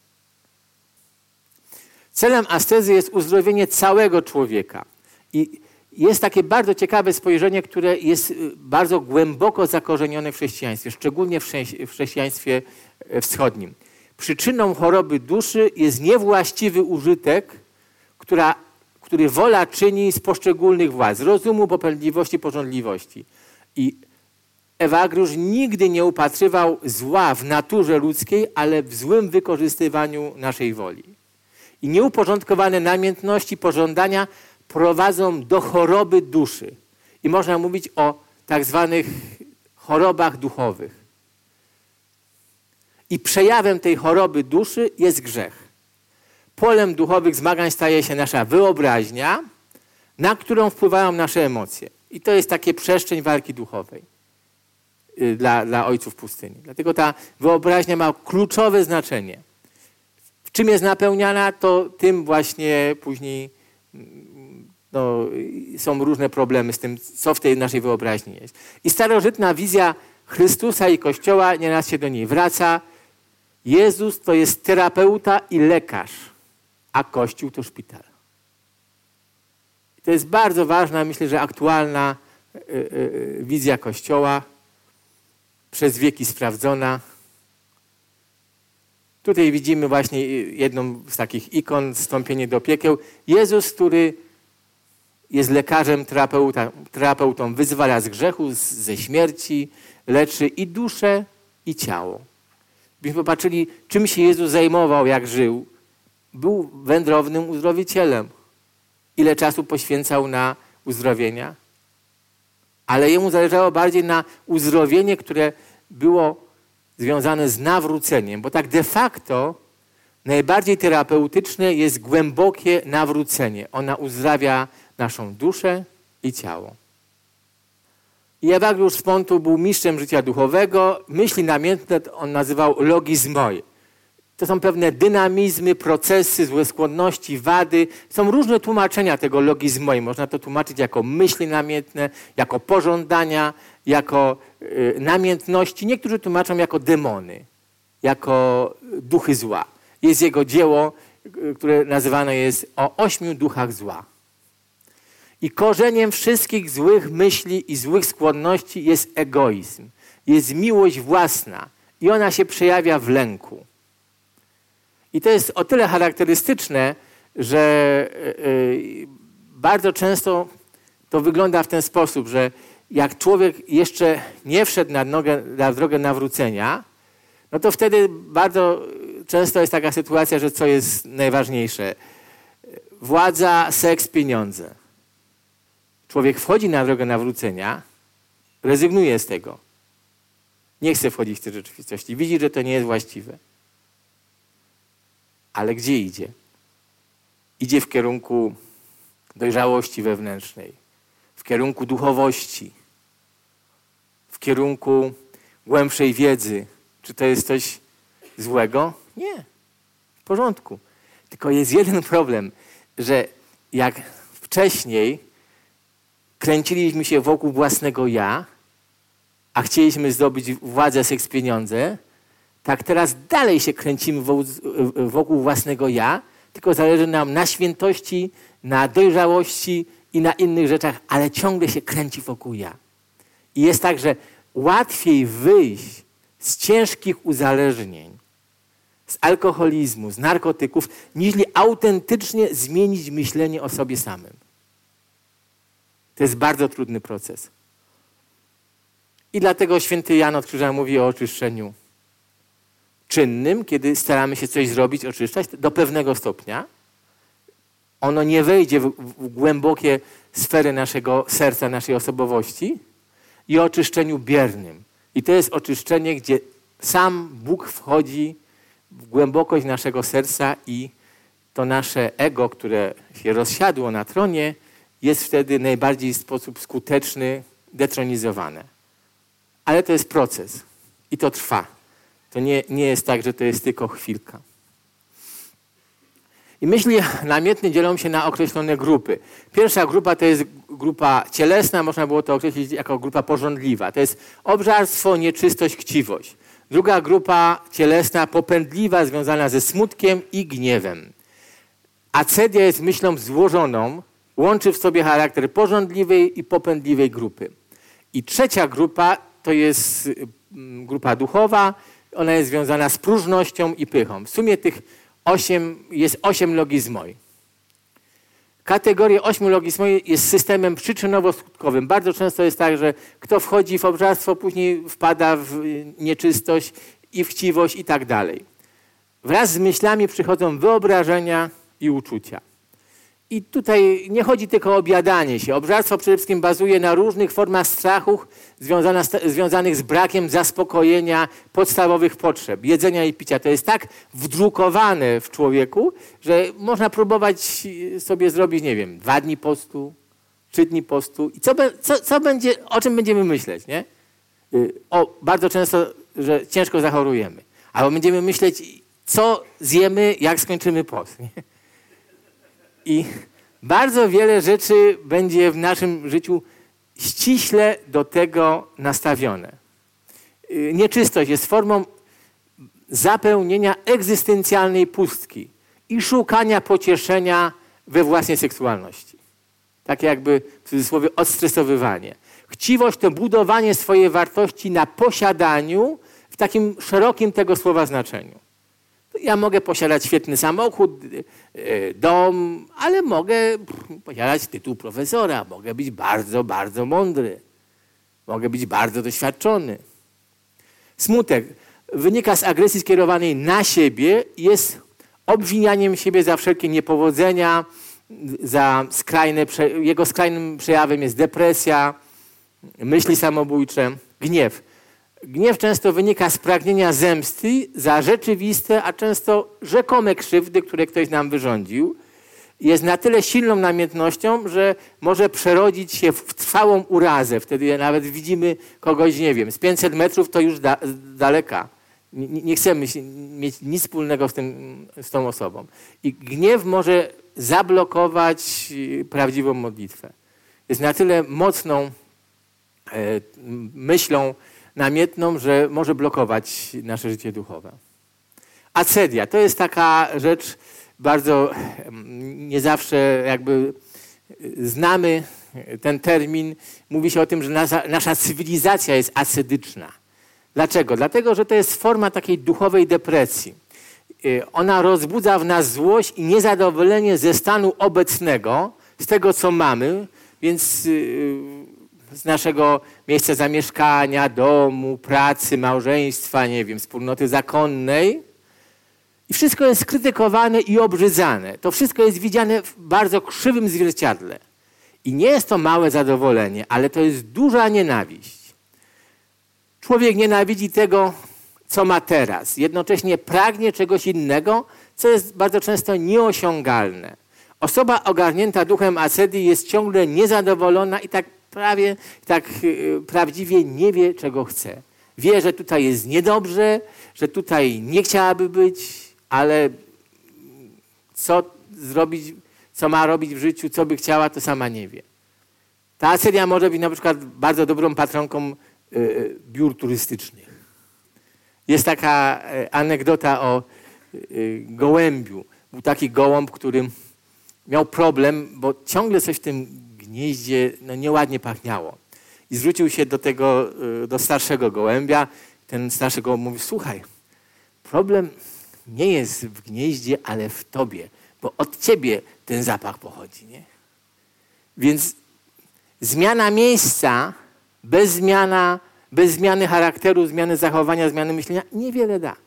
Celem ascezy jest uzdrowienie całego człowieka. I jest takie bardzo ciekawe spojrzenie, które jest bardzo głęboko zakorzenione w chrześcijaństwie, szczególnie w chrześcijaństwie wschodnim. Przyczyną choroby duszy jest niewłaściwy użytek, która, który wola czyni z poszczególnych władz, rozumu, popędliwości, pożądliwości. I Ewagriusz nigdy nie upatrywał zła w naturze ludzkiej, ale w złym wykorzystywaniu naszej woli. I nieuporządkowane namiętności, pożądania prowadzą do choroby duszy. I można mówić o tak zwanych chorobach duchowych. I przejawem tej choroby duszy jest grzech. polem duchowych zmagań staje się nasza wyobraźnia, na którą wpływają nasze emocje. I to jest takie przestrzeń walki duchowej dla, dla ojców pustyni. Dlatego ta wyobraźnia ma kluczowe znaczenie. W czym jest napełniana, to tym właśnie później no, są różne problemy z tym, co w tej naszej wyobraźni jest. I starożytna wizja Chrystusa i Kościoła, nieraz się do niej wraca. Jezus to jest terapeuta i lekarz, a Kościół to szpital. To jest bardzo ważna, myślę, że aktualna y, y, wizja Kościoła, przez wieki sprawdzona. Tutaj widzimy właśnie jedną z takich ikon, wstąpienie do piekieł. Jezus, który jest lekarzem, terapeuta, terapeutą, wyzwala z grzechu, z, ze śmierci, leczy i duszę, i ciało. Byśmy popatrzyli, czym się Jezus zajmował, jak żył. Był wędrownym uzdrowicielem. Ile czasu poświęcał na uzdrowienia? Ale jemu zależało bardziej na uzdrowienie, które było związane z nawróceniem, bo tak de facto najbardziej terapeutyczne jest głębokie nawrócenie. Ona uzdrawia naszą duszę i ciało. I Ewagriusz z Pontu był mistrzem życia duchowego. Myśli namiętne on nazywał logizmoi. To są pewne dynamizmy, procesy, złe skłonności, wady. Są różne tłumaczenia tego logizmoi. Można to tłumaczyć jako myśli namiętne, jako pożądania, jako y, namiętności. Niektórzy tłumaczą jako demony, jako duchy zła. Jest jego dzieło, y, które nazywane jest o ośmiu duchach zła. I korzeniem wszystkich złych myśli i złych skłonności jest egoizm. Jest miłość własna i ona się przejawia w lęku. I to jest o tyle charakterystyczne, że yy, bardzo często to wygląda w ten sposób, że jak człowiek jeszcze nie wszedł na, nogę, na drogę nawrócenia, no to wtedy bardzo często jest taka sytuacja, że co jest najważniejsze? Władza, seks, pieniądze. Człowiek wchodzi na drogę nawrócenia, rezygnuje z tego. Nie chce wchodzić w tę rzeczywistość. Widzi, że to nie jest właściwe. Ale gdzie idzie? Idzie w kierunku dojrzałości wewnętrznej, w kierunku duchowości, w kierunku głębszej wiedzy. Czy to jest coś złego? Nie. W porządku. Tylko jest jeden problem, że jak wcześniej kręciliśmy się wokół własnego ja, a chcieliśmy zdobyć władzę, seks, pieniądze, tak teraz dalej się kręcimy wokół własnego ja, tylko zależy nam na świętości, na dojrzałości i na innych rzeczach, ale ciągle się kręci wokół ja. I jest tak, że łatwiej wyjść z ciężkich uzależnień, z alkoholizmu, z narkotyków, niż autentycznie zmienić myślenie o sobie samym. To jest bardzo trudny proces. I dlatego święty Jan od Krzyża mówi o oczyszczeniu czynnym, kiedy staramy się coś zrobić, oczyszczać, do pewnego stopnia. Ono nie wejdzie w, w głębokie sfery naszego serca, naszej osobowości. I o oczyszczeniu biernym. I to jest oczyszczenie, gdzie sam Bóg wchodzi w głębokość naszego serca i to nasze ego, które się rozsiadło na tronie, jest wtedy najbardziej w sposób skuteczny detronizowane. Ale to jest proces i to trwa. To nie, nie jest tak, że to jest tylko chwilka. I myśli namiętne dzielą się na określone grupy. Pierwsza grupa to jest grupa cielesna, można było to określić jako grupa pożądliwa. To jest obżarstwo, nieczystość, chciwość. Druga grupa cielesna, popędliwa, związana ze smutkiem i gniewem. Acedia jest myślą złożoną, łączy w sobie charakter pożądliwej i popędliwej grupy. I trzecia grupa to jest grupa duchowa, ona jest związana z próżnością i pychą. W sumie tych osiem, jest osiem logizmoi. Kategoria ośmiu logizmoi jest systemem przyczynowo-skutkowym. Bardzo często jest tak, że kto wchodzi w obżarstwo, później wpada w nieczystość i w chciwość i tak dalej. Wraz z myślami przychodzą wyobrażenia i uczucia. I tutaj nie chodzi tylko o obiadanie się. Obżarstwo przede wszystkim bazuje na różnych formach strachów związanych z brakiem zaspokojenia podstawowych potrzeb, jedzenia i picia. To jest tak wdrukowane w człowieku, że można próbować sobie zrobić, nie wiem, dwa dni postu, trzy dni postu. I co, co, co będzie, o czym będziemy myśleć, nie? O, bardzo często, że ciężko zachorujemy. Albo będziemy myśleć, co zjemy, jak skończymy post. Nie? I bardzo wiele rzeczy będzie w naszym życiu ściśle do tego nastawione. Nieczystość jest formą zapełnienia egzystencjalnej pustki i szukania pocieszenia we własnej seksualności. Takie jakby w cudzysłowie odstresowywanie. Chciwość to budowanie swojej wartości na posiadaniu w takim szerokim tego słowa znaczeniu. Ja mogę posiadać świetny samochód, dom, ale mogę posiadać tytuł profesora. Mogę być bardzo, bardzo mądry. Mogę być bardzo doświadczony. Smutek wynika z agresji skierowanej na siebie i jest obwinianiem siebie za wszelkie niepowodzenia, za skrajne, jego skrajnym przejawem jest depresja, myśli samobójcze, gniew. Gniew często wynika z pragnienia zemsty za rzeczywiste, a często rzekome krzywdy, które ktoś nam wyrządził. Jest na tyle silną namiętnością, że może przerodzić się w trwałą urazę. Wtedy nawet widzimy kogoś, nie wiem, z pięćset metrów to już da, daleka. Nie, nie chcemy mieć nic wspólnego z, tym, z tą osobą. I gniew może zablokować prawdziwą modlitwę. Jest na tyle mocną e, myślą namiętną, że może blokować nasze życie duchowe. Acedia to jest taka rzecz bardzo, nie zawsze jakby znamy ten termin. Mówi się o tym, że nasza, nasza cywilizacja jest acedyczna. Dlaczego? Dlatego, że to jest forma takiej duchowej depresji. Ona rozbudza w nas złość i niezadowolenie ze stanu obecnego, z tego, co mamy, więc z naszego miejsca zamieszkania, domu, pracy, małżeństwa, nie wiem, wspólnoty zakonnej. I wszystko jest skrytykowane i obrzydzane. To wszystko jest widziane w bardzo krzywym zwierciadle. I nie jest to małe zadowolenie, ale to jest duża nienawiść. Człowiek nienawidzi tego, co ma teraz. Jednocześnie pragnie czegoś innego, co jest bardzo często nieosiągalne. Osoba ogarnięta duchem acedii jest ciągle niezadowolona i tak prawie, tak yy, prawdziwie nie wie, czego chce. Wie, że tutaj jest niedobrze, że tutaj nie chciałaby być, ale co zrobić, co ma robić w życiu, co by chciała, to sama nie wie. Ta acedia może być na przykład bardzo dobrą patronką yy, biur turystycznych. Jest taka yy, anegdota o yy, gołębiu. Był taki gołąb, który miał problem, bo ciągle coś w tym gnieździe no, nieładnie pachniało. I zwrócił się do tego, do starszego gołębia. Ten starszy gołąb mówi, słuchaj, problem nie jest w gnieździe, ale w tobie, bo od ciebie ten zapach pochodzi, nie? Więc zmiana miejsca bez, zmiana, bez zmiany charakteru, zmiany zachowania, zmiany myślenia niewiele da.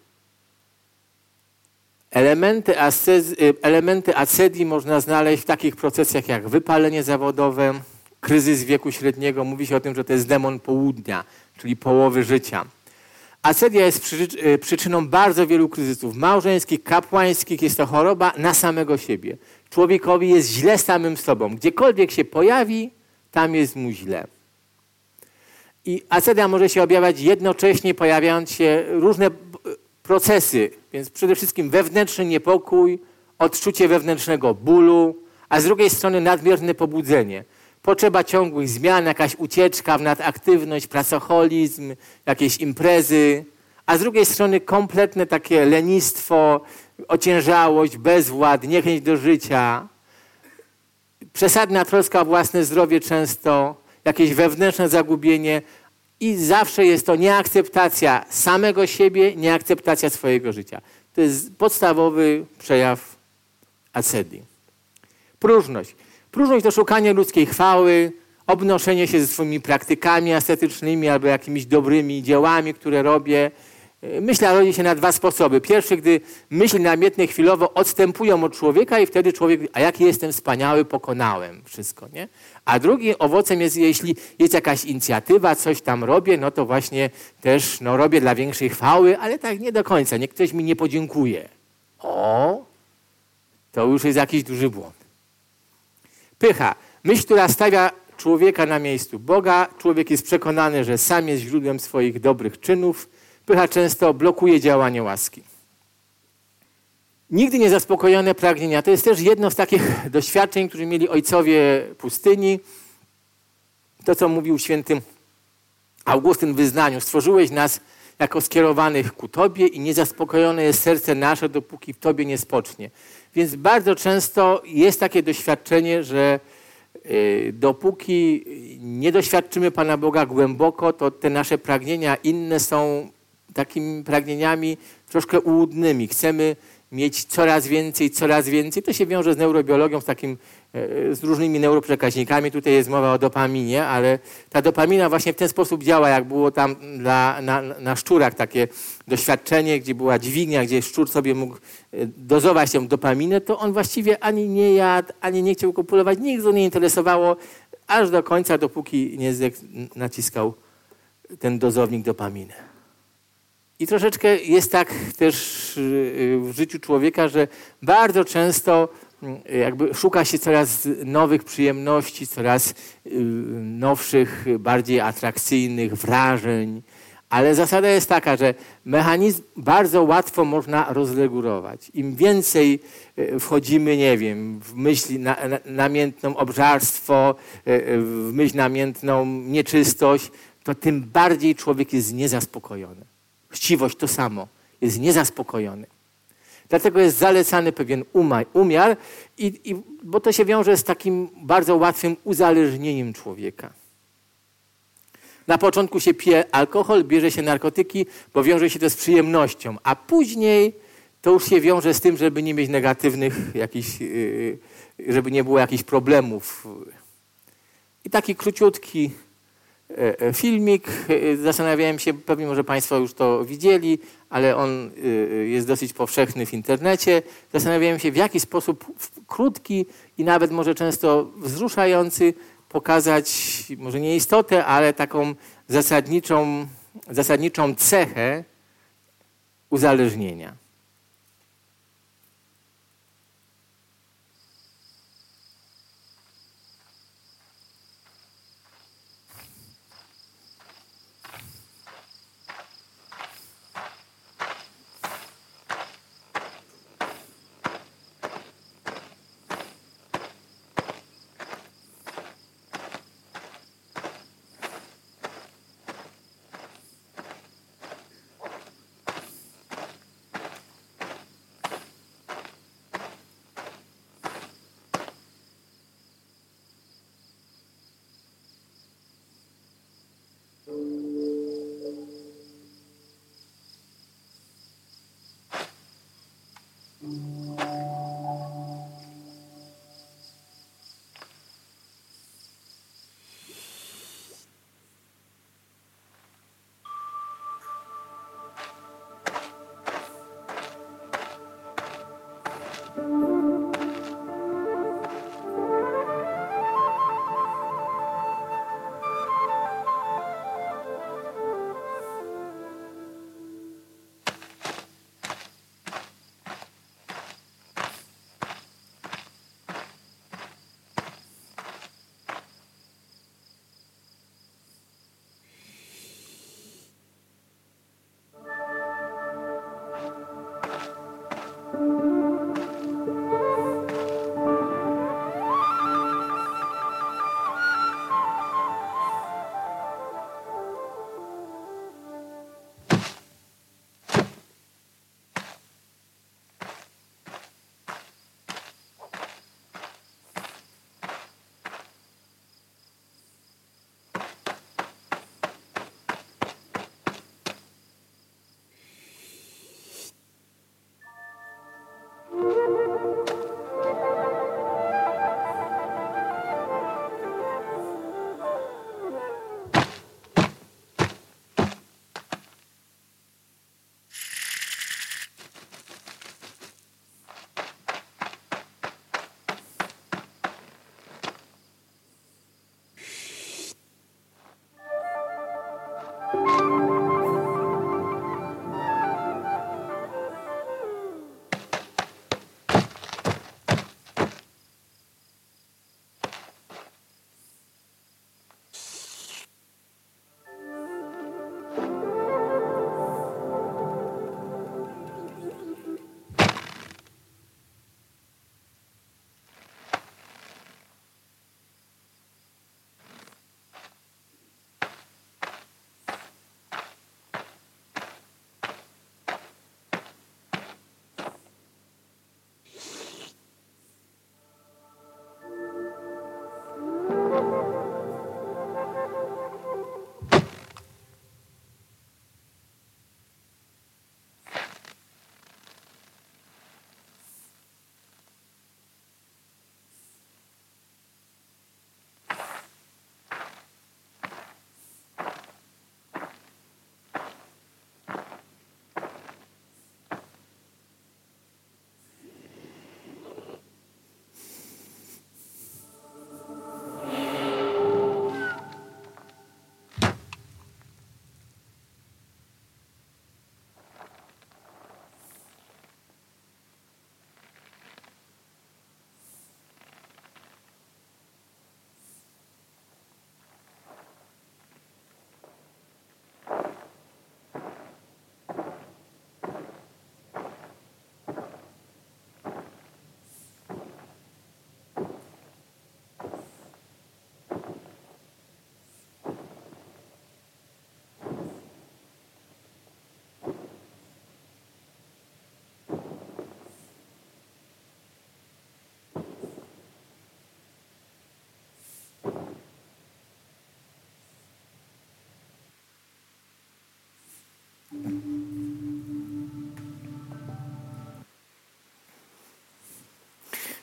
Elementy, ascez, elementy acedii można znaleźć w takich procesach jak wypalenie zawodowe, kryzys wieku średniego. Mówi się o tym, że to jest demon południa, czyli połowy życia. Acedia jest przyczyną bardzo wielu kryzysów małżeńskich, kapłańskich. Jest to choroba na samego siebie. Człowiekowi jest źle samym sobą. Gdziekolwiek się pojawi, tam jest mu źle. I acedia może się objawiać jednocześnie, pojawiając się różne procesy, więc przede wszystkim wewnętrzny niepokój, odczucie wewnętrznego bólu, a z drugiej strony nadmierne pobudzenie. Potrzeba ciągłych zmian, jakaś ucieczka w nadaktywność, pracoholizm, jakieś imprezy, a z drugiej strony kompletne takie lenistwo, ociężałość, bezwład, niechęć do życia, przesadna troska o własne zdrowie często, jakieś wewnętrzne zagubienie i zawsze jest to nieakceptacja samego siebie, nieakceptacja swojego życia. To jest podstawowy przejaw acedii. Próżność. Próżność to szukanie ludzkiej chwały, obnoszenie się ze swoimi praktykami ascetycznymi albo jakimiś dobrymi dziełami, które robię. Myśla rodzi się na dwa sposoby. Pierwszy, gdy myśli namiętne chwilowo odstępują od człowieka i wtedy człowiek, a jaki jestem wspaniały, pokonałem wszystko, nie? A drugi owocem jest, jeśli jest jakaś inicjatywa, coś tam robię, no to właśnie też no, robię dla większej chwały, ale tak nie do końca, niech ktoś mi nie podziękuje. O, to już jest jakiś duży błąd. Pycha. Myśl, która stawia człowieka na miejscu Boga. Człowiek jest przekonany, że sam jest źródłem swoich dobrych czynów. Pycha często blokuje działanie łaski. Nigdy niezaspokojone pragnienia. To jest też jedno z takich doświadczeń, które mieli ojcowie pustyni. To, co mówił święty Augustyn w wyznaniu. Stworzyłeś nas jako skierowanych ku Tobie i niezaspokojone jest serce nasze, dopóki w Tobie nie spocznie. Więc bardzo często jest takie doświadczenie, że y, dopóki nie doświadczymy Pana Boga głęboko, to te nasze pragnienia inne są takimi pragnieniami troszkę ułudnymi. Chcemy mieć coraz więcej, coraz więcej. To się wiąże z neurobiologią, z, takim, z różnymi neuroprzekaźnikami. Tutaj jest mowa o dopaminie, ale ta dopamina właśnie w ten sposób działa, jak było tam dla, na, na szczurach takie doświadczenie, gdzie była dźwignia, gdzie szczur sobie mógł dozować tę dopaminę, to on właściwie ani nie jadł, ani nie chciał kopulować, nikt go nie interesowało, aż do końca, dopóki nie naciskał ten dozownik dopaminy. I troszeczkę jest tak też w życiu człowieka, że bardzo często jakby szuka się coraz nowych przyjemności, coraz nowszych, bardziej atrakcyjnych wrażeń, ale zasada jest taka, że mechanizm bardzo łatwo można rozregulować. Im więcej wchodzimy, nie wiem, w myśl na, na, namiętną obżarstwo, w myśl namiętną nieczystość, to tym bardziej człowiek jest niezaspokojony. Chciwość to samo, jest niezaspokojony. Dlatego jest zalecany pewien umaj, umiar, i, i, bo to się wiąże z takim bardzo łatwym uzależnieniem człowieka. Na początku się pije alkohol, bierze się narkotyki, bo wiąże się to z przyjemnością, a później to już się wiąże z tym, żeby nie mieć negatywnych jakichś, yy, żeby nie było jakichś problemów. I taki króciutki filmik. Zastanawiałem się, pewnie może Państwo już to widzieli, ale on jest dosyć powszechny w internecie. Zastanawiałem się, w jaki sposób krótki i nawet może często wzruszający pokazać, może nie istotę, ale taką zasadniczą, zasadniczą cechę uzależnienia.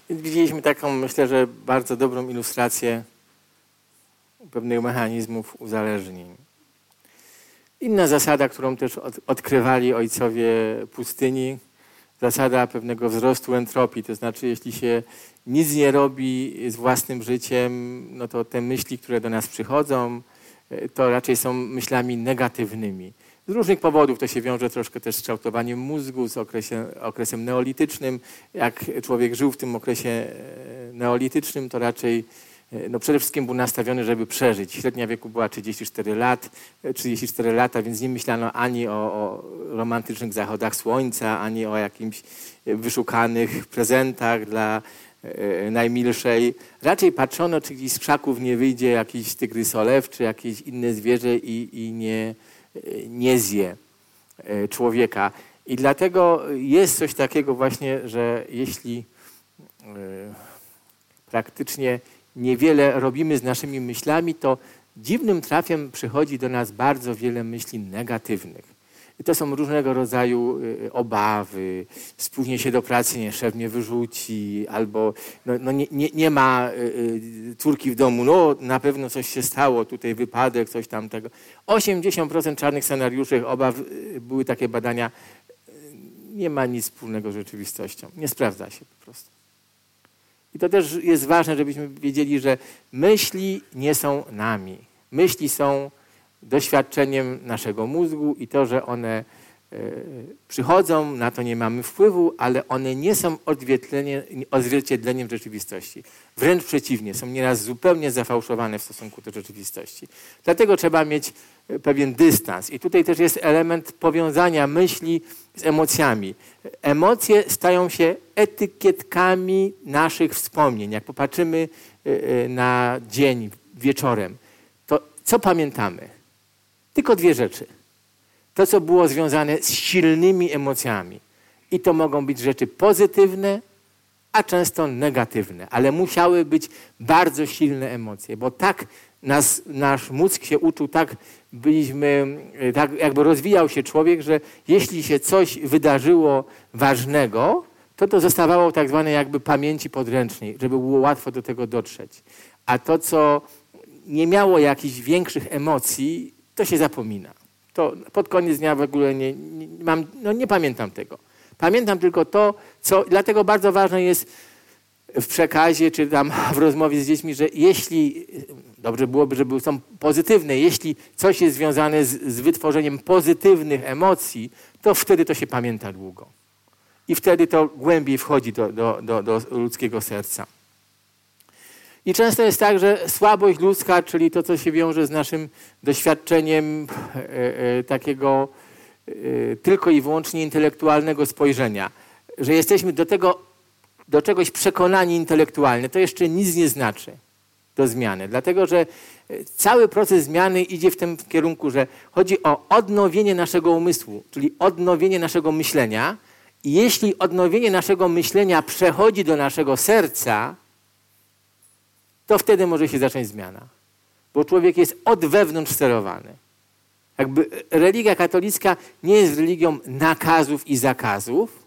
Widzieliśmy taką, myślę, że bardzo dobrą ilustrację pewnych mechanizmów uzależnień. Inna zasada, którą też od, odkrywali ojcowie pustyni, zasada pewnego wzrostu entropii, to znaczy jeśli się nic nie robi z własnym życiem, no to te myśli, które do nas przychodzą, to raczej są myślami negatywnymi. Z różnych powodów to się wiąże troszkę też z kształtowaniem mózgu, z okresie, okresem neolitycznym. Jak człowiek żył w tym okresie neolitycznym, to raczej no przede wszystkim był nastawiony, żeby przeżyć. Średnia wieku była trzydzieści cztery lat, trzydzieści cztery lata, więc nie myślano ani o, o romantycznych zachodach słońca, ani o jakimś wyszukanych prezentach dla e, najmilszej. Raczej patrzono, czy gdzieś z krzaków nie wyjdzie jakiś tygrysolew, czy jakieś inne zwierzę i, i nie, nie zje człowieka. I dlatego jest coś takiego właśnie, że jeśli e, praktycznie niewiele robimy z naszymi myślami, to dziwnym trafem przychodzi do nas bardzo wiele myśli negatywnych. I to są różnego rodzaju y, obawy, spóźnię się do pracy, nie, szef mnie wyrzuci, albo no, no nie, nie, nie ma y, y, córki w domu, no na pewno coś się stało, tutaj wypadek, coś tamtego. osiemdziesiąt procent czarnych scenariuszy obaw, y, były takie badania, y, nie ma nic wspólnego z rzeczywistością, nie sprawdza się po prostu. I to też jest ważne, żebyśmy wiedzieli, że myśli nie są nami. Myśli są doświadczeniem naszego mózgu i to, że one e, przychodzą, na to nie mamy wpływu, ale one nie są odzwierciedleniem rzeczywistości. Wręcz przeciwnie, są nieraz zupełnie zafałszowane w stosunku do rzeczywistości. Dlatego trzeba mieć pewien dystans. I tutaj też jest element powiązania myśli z emocjami. Emocje stają się etykietkami naszych wspomnień. Jak popatrzymy na dzień wieczorem, to co pamiętamy? Tylko dwie rzeczy. To, co było związane z silnymi emocjami. I to mogą być rzeczy pozytywne, a często negatywne. Ale musiały być bardzo silne emocje, bo tak nas, nasz mózg się uczył, tak byliśmy, tak jakby rozwijał się człowiek, że jeśli się coś wydarzyło ważnego, to to zostawało tak zwanej jakby pamięci podręcznej, żeby było łatwo do tego dotrzeć. A to, co nie miało jakichś większych emocji, to się zapomina. To pod koniec dnia w ogóle nie, nie, mam, no nie pamiętam tego. Pamiętam tylko to, co, dlatego bardzo ważne jest w przekazie, czy tam w rozmowie z dziećmi, że jeśli, dobrze byłoby, żeby są pozytywne, jeśli coś jest związane z, z wytworzeniem pozytywnych emocji, to wtedy to się pamięta długo. I wtedy to głębiej wchodzi do, do, do, do ludzkiego serca. I często jest tak, że słabość ludzka, czyli to, co się wiąże z naszym doświadczeniem e, e, takiego e, tylko i wyłącznie intelektualnego spojrzenia, że jesteśmy do tego, do czegoś przekonani intelektualnie, to jeszcze nic nie znaczy do zmiany. Dlatego, że cały proces zmiany idzie w tym kierunku, że chodzi o odnowienie naszego umysłu, czyli odnowienie naszego myślenia. I jeśli odnowienie naszego myślenia przechodzi do naszego serca, to wtedy może się zacząć zmiana. Bo człowiek jest od wewnątrz sterowany. Jakby religia katolicka nie jest religią nakazów i zakazów,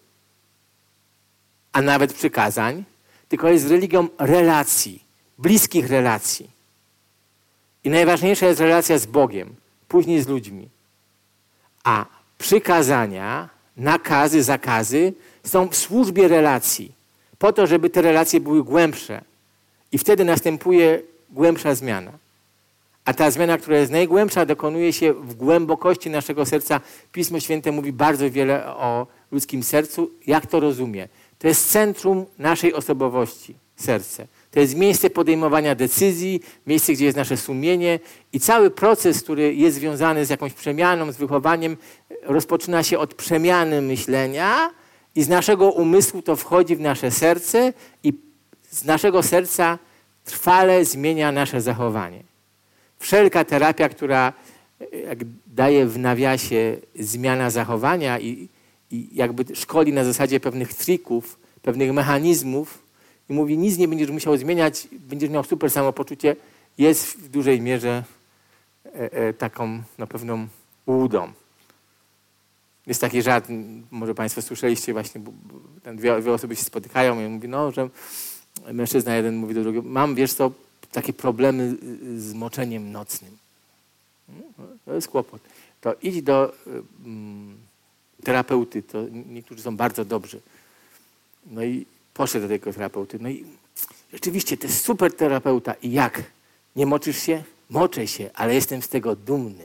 a nawet przykazań, tylko jest religią relacji, bliskich relacji. I najważniejsza jest relacja z Bogiem, później z ludźmi. A przykazania, nakazy, zakazy są w służbie relacji, po to, żeby te relacje były głębsze. I wtedy następuje głębsza zmiana. A ta zmiana, która jest najgłębsza, dokonuje się w głębokości naszego serca. Pismo Święte mówi bardzo wiele o ludzkim sercu. Jak to rozumie? To jest centrum naszej osobowości, serce. To jest miejsce podejmowania decyzji, miejsce, gdzie jest nasze sumienie i cały proces, który jest związany z jakąś przemianą, z wychowaniem, rozpoczyna się od przemiany myślenia i z naszego umysłu to wchodzi w nasze serce i z naszego serca trwale zmienia nasze zachowanie. Wszelka terapia, która jak daje w nawiasie zmiana zachowania i, i jakby szkoli na zasadzie pewnych trików, pewnych mechanizmów i mówi, nic nie będziesz musiał zmieniać, będziesz miał super samopoczucie, jest w dużej mierze e, e, taką na pewną ułudą. Jest taki żart, może państwo słyszeliście właśnie, bo tam dwie, dwie osoby się spotykają i mówi, no, że mężczyzna jeden mówi do drugiego, mam, wiesz co, takie problemy z moczeniem nocnym. To jest kłopot. To idź do um, terapeuty, to niektórzy są bardzo dobrzy. No i poszedł do tego terapeuty. No i rzeczywiście, to jest super terapeuta. I jak? Nie moczysz się? Moczę się, ale jestem z tego dumny.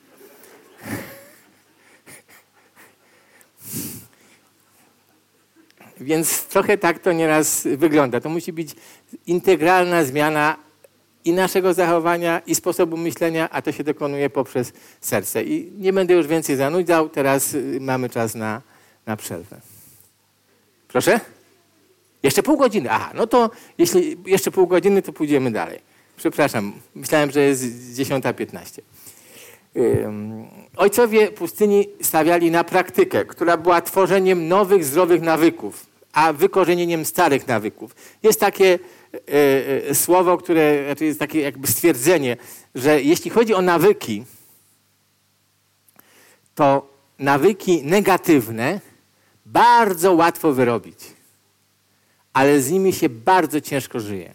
Więc trochę tak to nieraz wygląda. To musi być integralna zmiana i naszego zachowania, i sposobu myślenia, a to się dokonuje poprzez serce. I nie będę już więcej zanudzał, teraz mamy czas na, na przerwę. Proszę? Jeszcze pół godziny. Aha, no to jeśli jeszcze pół godziny, to pójdziemy dalej. Przepraszam, myślałem, że jest dziesiąta piętnaście. Ojcowie pustyni stawiali na praktykę, która była tworzeniem nowych, zdrowych nawyków, a wykorzenieniem starych nawyków. Jest takie e, e, słowo, które znaczy jest takie jakby stwierdzenie, że jeśli chodzi o nawyki, to nawyki negatywne bardzo łatwo wyrobić, ale z nimi się bardzo ciężko żyje.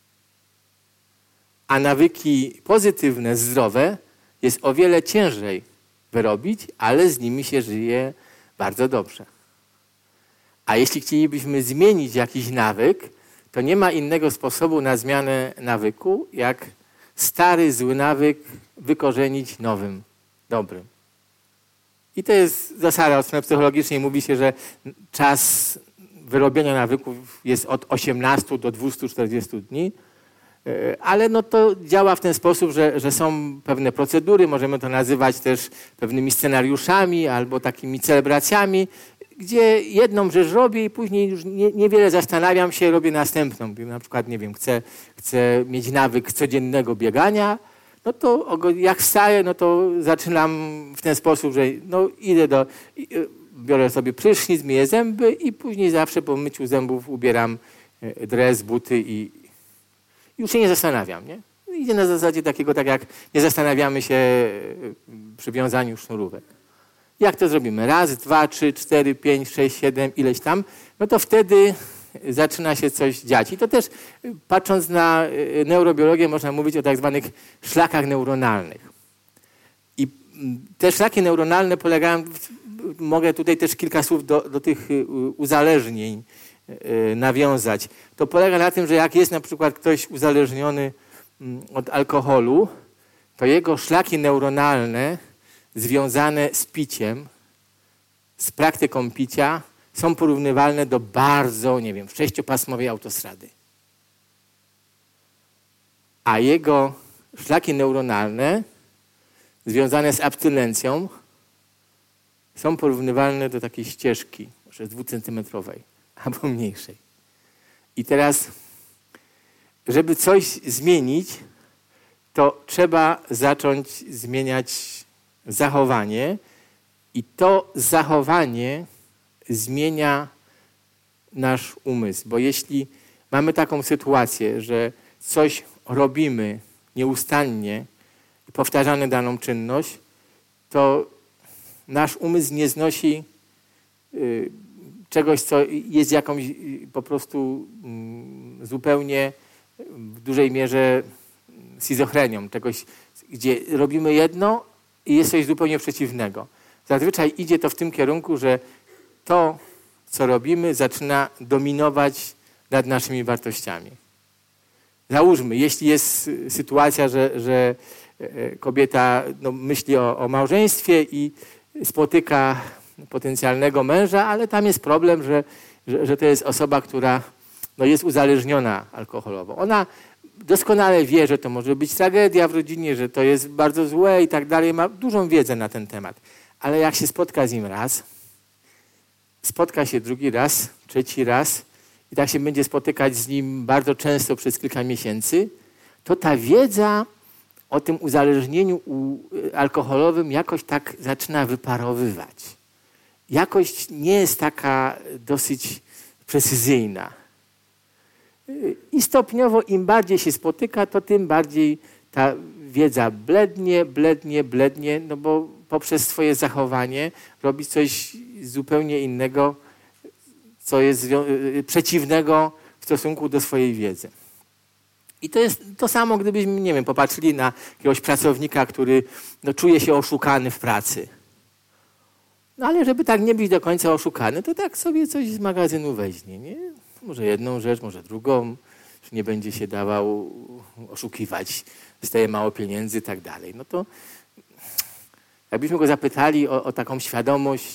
A nawyki pozytywne, zdrowe jest o wiele ciężej wyrobić, ale z nimi się żyje bardzo dobrze. A jeśli chcielibyśmy zmienić jakiś nawyk, to nie ma innego sposobu na zmianę nawyku, jak stary, zły nawyk wykorzenić nowym, dobrym. I to jest zasada od strony psychologicznej. Mówi się, że czas wyrobienia nawyków jest od osiemnastu do dwustu czterdziestu dni, ale no to działa w ten sposób, że, że są pewne procedury, możemy to nazywać też pewnymi scenariuszami albo takimi celebracjami, gdzie jedną rzecz robię i później już nie, niewiele zastanawiam się, robię następną. Na przykład, nie wiem, chcę, chcę mieć nawyk codziennego biegania, no to jak wstaję, no to zaczynam w ten sposób, że no idę do, biorę sobie prysznic, myję zęby i później zawsze po myciu zębów ubieram dres, buty i już się nie zastanawiam, nie? Idzie na zasadzie takiego, tak jak nie zastanawiamy się przy wiązaniu sznurówek. Jak to zrobimy? Raz, dwa, trzy, cztery, pięć, sześć, siedem, ileś tam, no to wtedy zaczyna się coś dziać. I to też, patrząc na neurobiologię, można mówić o tak zwanych szlakach neuronalnych. I te szlaki neuronalne polegają, mogę tutaj też kilka słów do, do tych uzależnień nawiązać. To polega na tym, że jak jest na przykład ktoś uzależniony od alkoholu, to jego szlaki neuronalne związane z piciem, z praktyką picia są porównywalne do bardzo, nie wiem, sześciopasmowej autostrady. A jego szlaki neuronalne związane z abstynencją są porównywalne do takiej ścieżki, może dwucentymetrowej albo mniejszej. I teraz, żeby coś zmienić, to trzeba zacząć zmieniać zachowanie i to zachowanie zmienia nasz umysł. Bo jeśli mamy taką sytuację, że coś robimy nieustannie i powtarzamy daną czynność, to nasz umysł nie znosi y, czegoś, co jest jakąś y, po prostu y, zupełnie w dużej mierze schizofrenią. Czegoś, gdzie robimy jedno i jest coś zupełnie przeciwnego. Zazwyczaj idzie to w tym kierunku, że to, co robimy, zaczyna dominować nad naszymi wartościami. Załóżmy, jeśli jest sytuacja, że, że kobieta no, myśli o, o małżeństwie i spotyka potencjalnego męża, ale tam jest problem, że, że, że to jest osoba, która no, jest uzależniona alkoholowo. Ona doskonale wie, że to może być tragedia w rodzinie, że to jest bardzo złe i tak dalej. Ma dużą wiedzę na ten temat. Ale jak się spotka z nim raz, spotka się drugi raz, trzeci raz i tak się będzie spotykać z nim bardzo często przez kilka miesięcy, to ta wiedza o tym uzależnieniu alkoholowym jakoś tak zaczyna wyparowywać. Jakość nie jest taka dosyć precyzyjna. I stopniowo im bardziej się spotyka, to tym bardziej ta wiedza blednie, blednie, blednie, no bo poprzez swoje zachowanie robić coś zupełnie innego, co jest przeciwnego w stosunku do swojej wiedzy. I to jest to samo, gdybyśmy, nie wiem, popatrzyli na jakiegoś pracownika, który no, czuje się oszukany w pracy. No ale żeby tak nie być do końca oszukany, to tak sobie coś z magazynu weźmie, nie? Może jedną rzecz, może drugą, że nie będzie się dawał oszukiwać, dostaje mało pieniędzy i tak dalej. No to jakbyśmy go zapytali o, o taką świadomość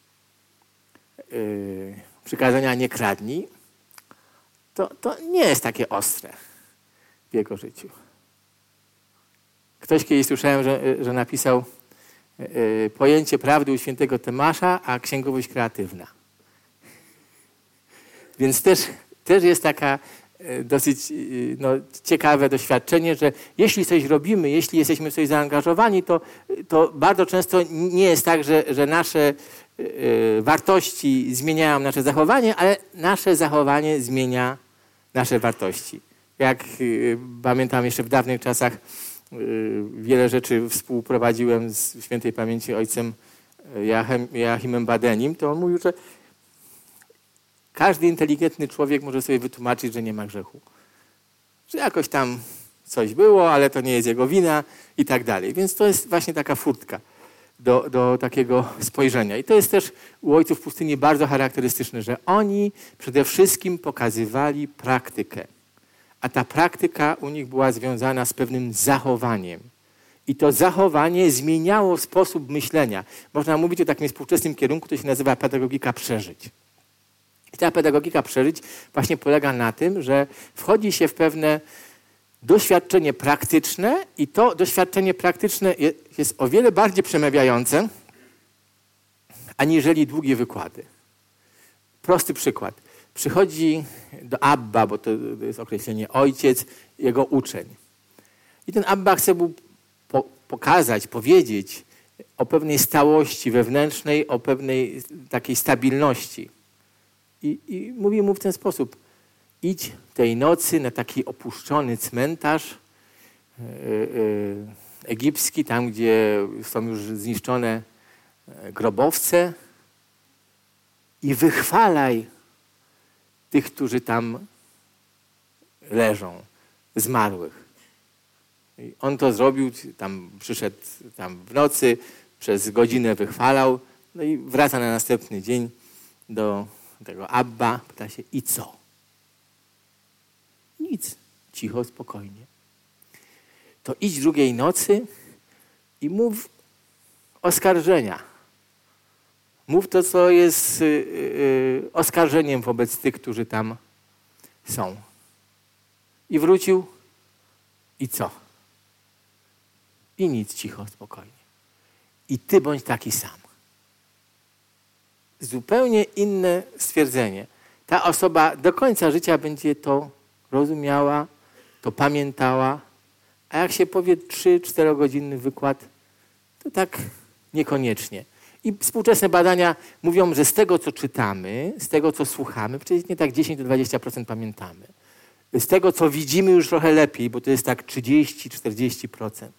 yy, przykazania nie kradnij, to, to nie jest takie ostre w jego życiu. Ktoś kiedyś słyszałem, że, że napisał yy, pojęcie prawdy u świętego Tomasza, a księgowość kreatywna. Więc też, też jest taka yy, dosyć yy, no, ciekawe doświadczenie, że jeśli coś robimy, jeśli jesteśmy w coś zaangażowani, to, to bardzo często nie jest tak, że, że nasze yy, wartości zmieniają nasze zachowanie, ale nasze zachowanie zmienia nasze wartości. Jak yy, pamiętam jeszcze w dawnych czasach yy, wiele rzeczy współprowadziłem z świętej pamięci ojcem Joachim, Joachimem Badenim, to on mówił, że każdy inteligentny człowiek może sobie wytłumaczyć, że nie ma grzechu. Że jakoś tam coś było, ale to nie jest jego wina i tak dalej. Więc to jest właśnie taka furtka do, do takiego spojrzenia. I to jest też u ojców pustyni bardzo charakterystyczne, że oni przede wszystkim pokazywali praktykę. A ta praktyka u nich była związana z pewnym zachowaniem. I to zachowanie zmieniało sposób myślenia. Można mówić o takim współczesnym kierunku, to się nazywa pedagogika przeżyć. I ta pedagogika przeżyć właśnie polega na tym, że wchodzi się w pewne doświadczenie praktyczne i to doświadczenie praktyczne jest o wiele bardziej przemawiające, aniżeli długie wykłady. Prosty przykład. Przychodzi do Abba, bo to jest określenie ojciec, jego uczeń. I ten Abba chce mu po- pokazać, powiedzieć o pewnej stałości wewnętrznej, o pewnej takiej stabilności. I, I mówi mu w ten sposób: idź tej nocy na taki opuszczony cmentarz yy, yy, egipski, tam gdzie są już zniszczone grobowce i wychwalaj tych, którzy tam leżą, zmarłych. I on to zrobił, tam przyszedł tam w nocy, przez godzinę wychwalał, no i wraca na następny dzień do tego Abba, pyta się: i co? Nic. Cicho, spokojnie. To idź drugiej nocy i mów oskarżenia. Mów to, co jest yy, yy, oskarżeniem wobec tych, którzy tam są. I wrócił i co? I nic, cicho, spokojnie. I ty bądź taki sam. Zupełnie inne stwierdzenie. Ta osoba do końca życia będzie to rozumiała, to pamiętała, a jak się powie trzy czterogodzinny wykład, to tak niekoniecznie. I współczesne badania mówią, że z tego, co czytamy, z tego, co słuchamy, przecież nie tak dziesięć do dwudziestu procent pamiętamy. Z tego, co widzimy, już trochę lepiej, bo to jest tak trzydzieści do czterdziestu procent.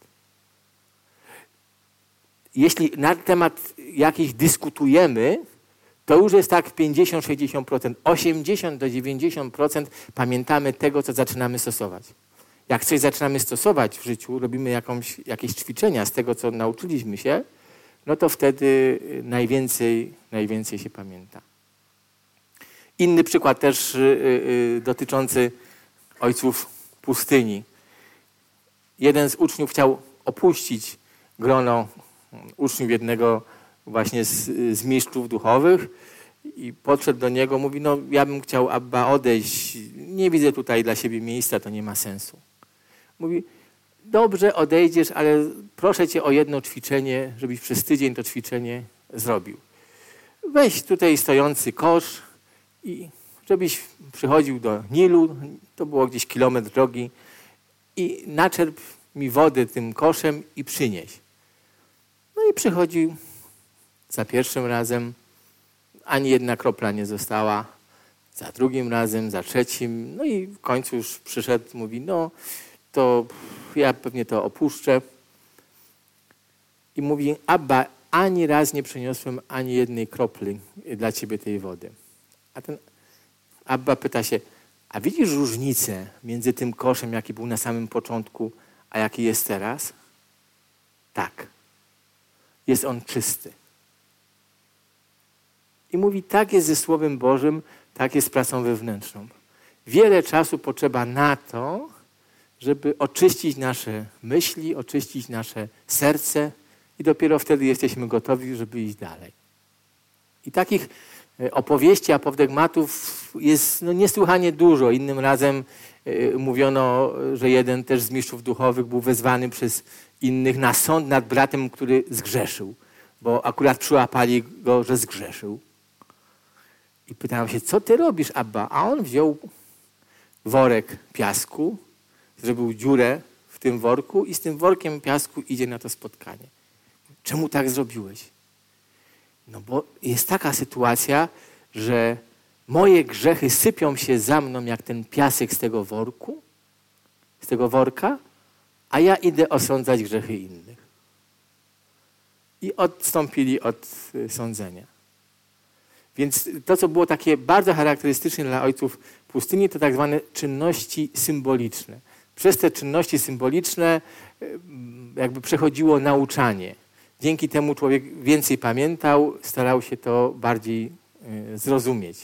Jeśli na temat jakiś dyskutujemy, to już jest tak pięćdziesiąt do sześćdziesięciu procent. osiemdziesiąt do dziewięćdziesięciu procent pamiętamy tego, co zaczynamy stosować. Jak coś zaczynamy stosować w życiu, robimy jakąś, jakieś ćwiczenia z tego, co nauczyliśmy się, no to wtedy najwięcej, najwięcej się pamięta. Inny przykład też yy, yy, dotyczący ojców pustyni. Jeden z uczniów chciał opuścić grono uczniów jednego właśnie z, z mistrzów duchowych i podszedł do niego, mówi: no ja bym chciał, Abba, odejść, nie widzę tutaj dla siebie miejsca, to nie ma sensu. Mówi: dobrze, odejdziesz, ale proszę cię o jedno ćwiczenie, żebyś przez tydzień to ćwiczenie zrobił. Weź tutaj stojący kosz i żebyś przychodził do Nilu, to było gdzieś kilometr drogi, i naczerp mi wodę tym koszem i przynieś. No i przychodził za pierwszym razem, ani jedna kropla nie została, za drugim razem, za trzecim, no i w końcu już przyszedł, mówi: no to ja pewnie to opuszczę. i mówi: Abba, ani raz nie przyniosłem ani jednej kropli dla ciebie tej wody. A ten Abba pyta się: a widzisz różnicę między tym koszem, jaki był na samym początku, a jaki jest teraz? Tak. Jest on czysty. I mówi: tak jest ze Słowem Bożym, tak jest z pracą wewnętrzną. Wiele czasu potrzeba na to, żeby oczyścić nasze myśli, oczyścić nasze serce i dopiero wtedy jesteśmy gotowi, żeby iść dalej. I takich opowieści, apodegmatów jest no, niesłychanie dużo. Innym razem y, mówiono, że jeden też z mistrzów duchowych był wezwany przez innych na sąd nad bratem, który zgrzeszył, bo akurat przyłapali go, że zgrzeszył. I pytałem się: co ty robisz, Abba? A on wziął worek piasku, zrobił dziurę w tym worku i z tym workiem piasku idzie na to spotkanie. Czemu tak zrobiłeś? No bo jest taka sytuacja, że moje grzechy sypią się za mną jak ten piasek z tego worku, z tego worka, a ja idę osądzać grzechy innych. I odstąpili od sądzenia. Więc to, co było takie bardzo charakterystyczne dla ojców pustyni, to tak zwane czynności symboliczne. Przez te czynności symboliczne jakby przechodziło nauczanie. Dzięki temu człowiek więcej pamiętał, starał się to bardziej zrozumieć.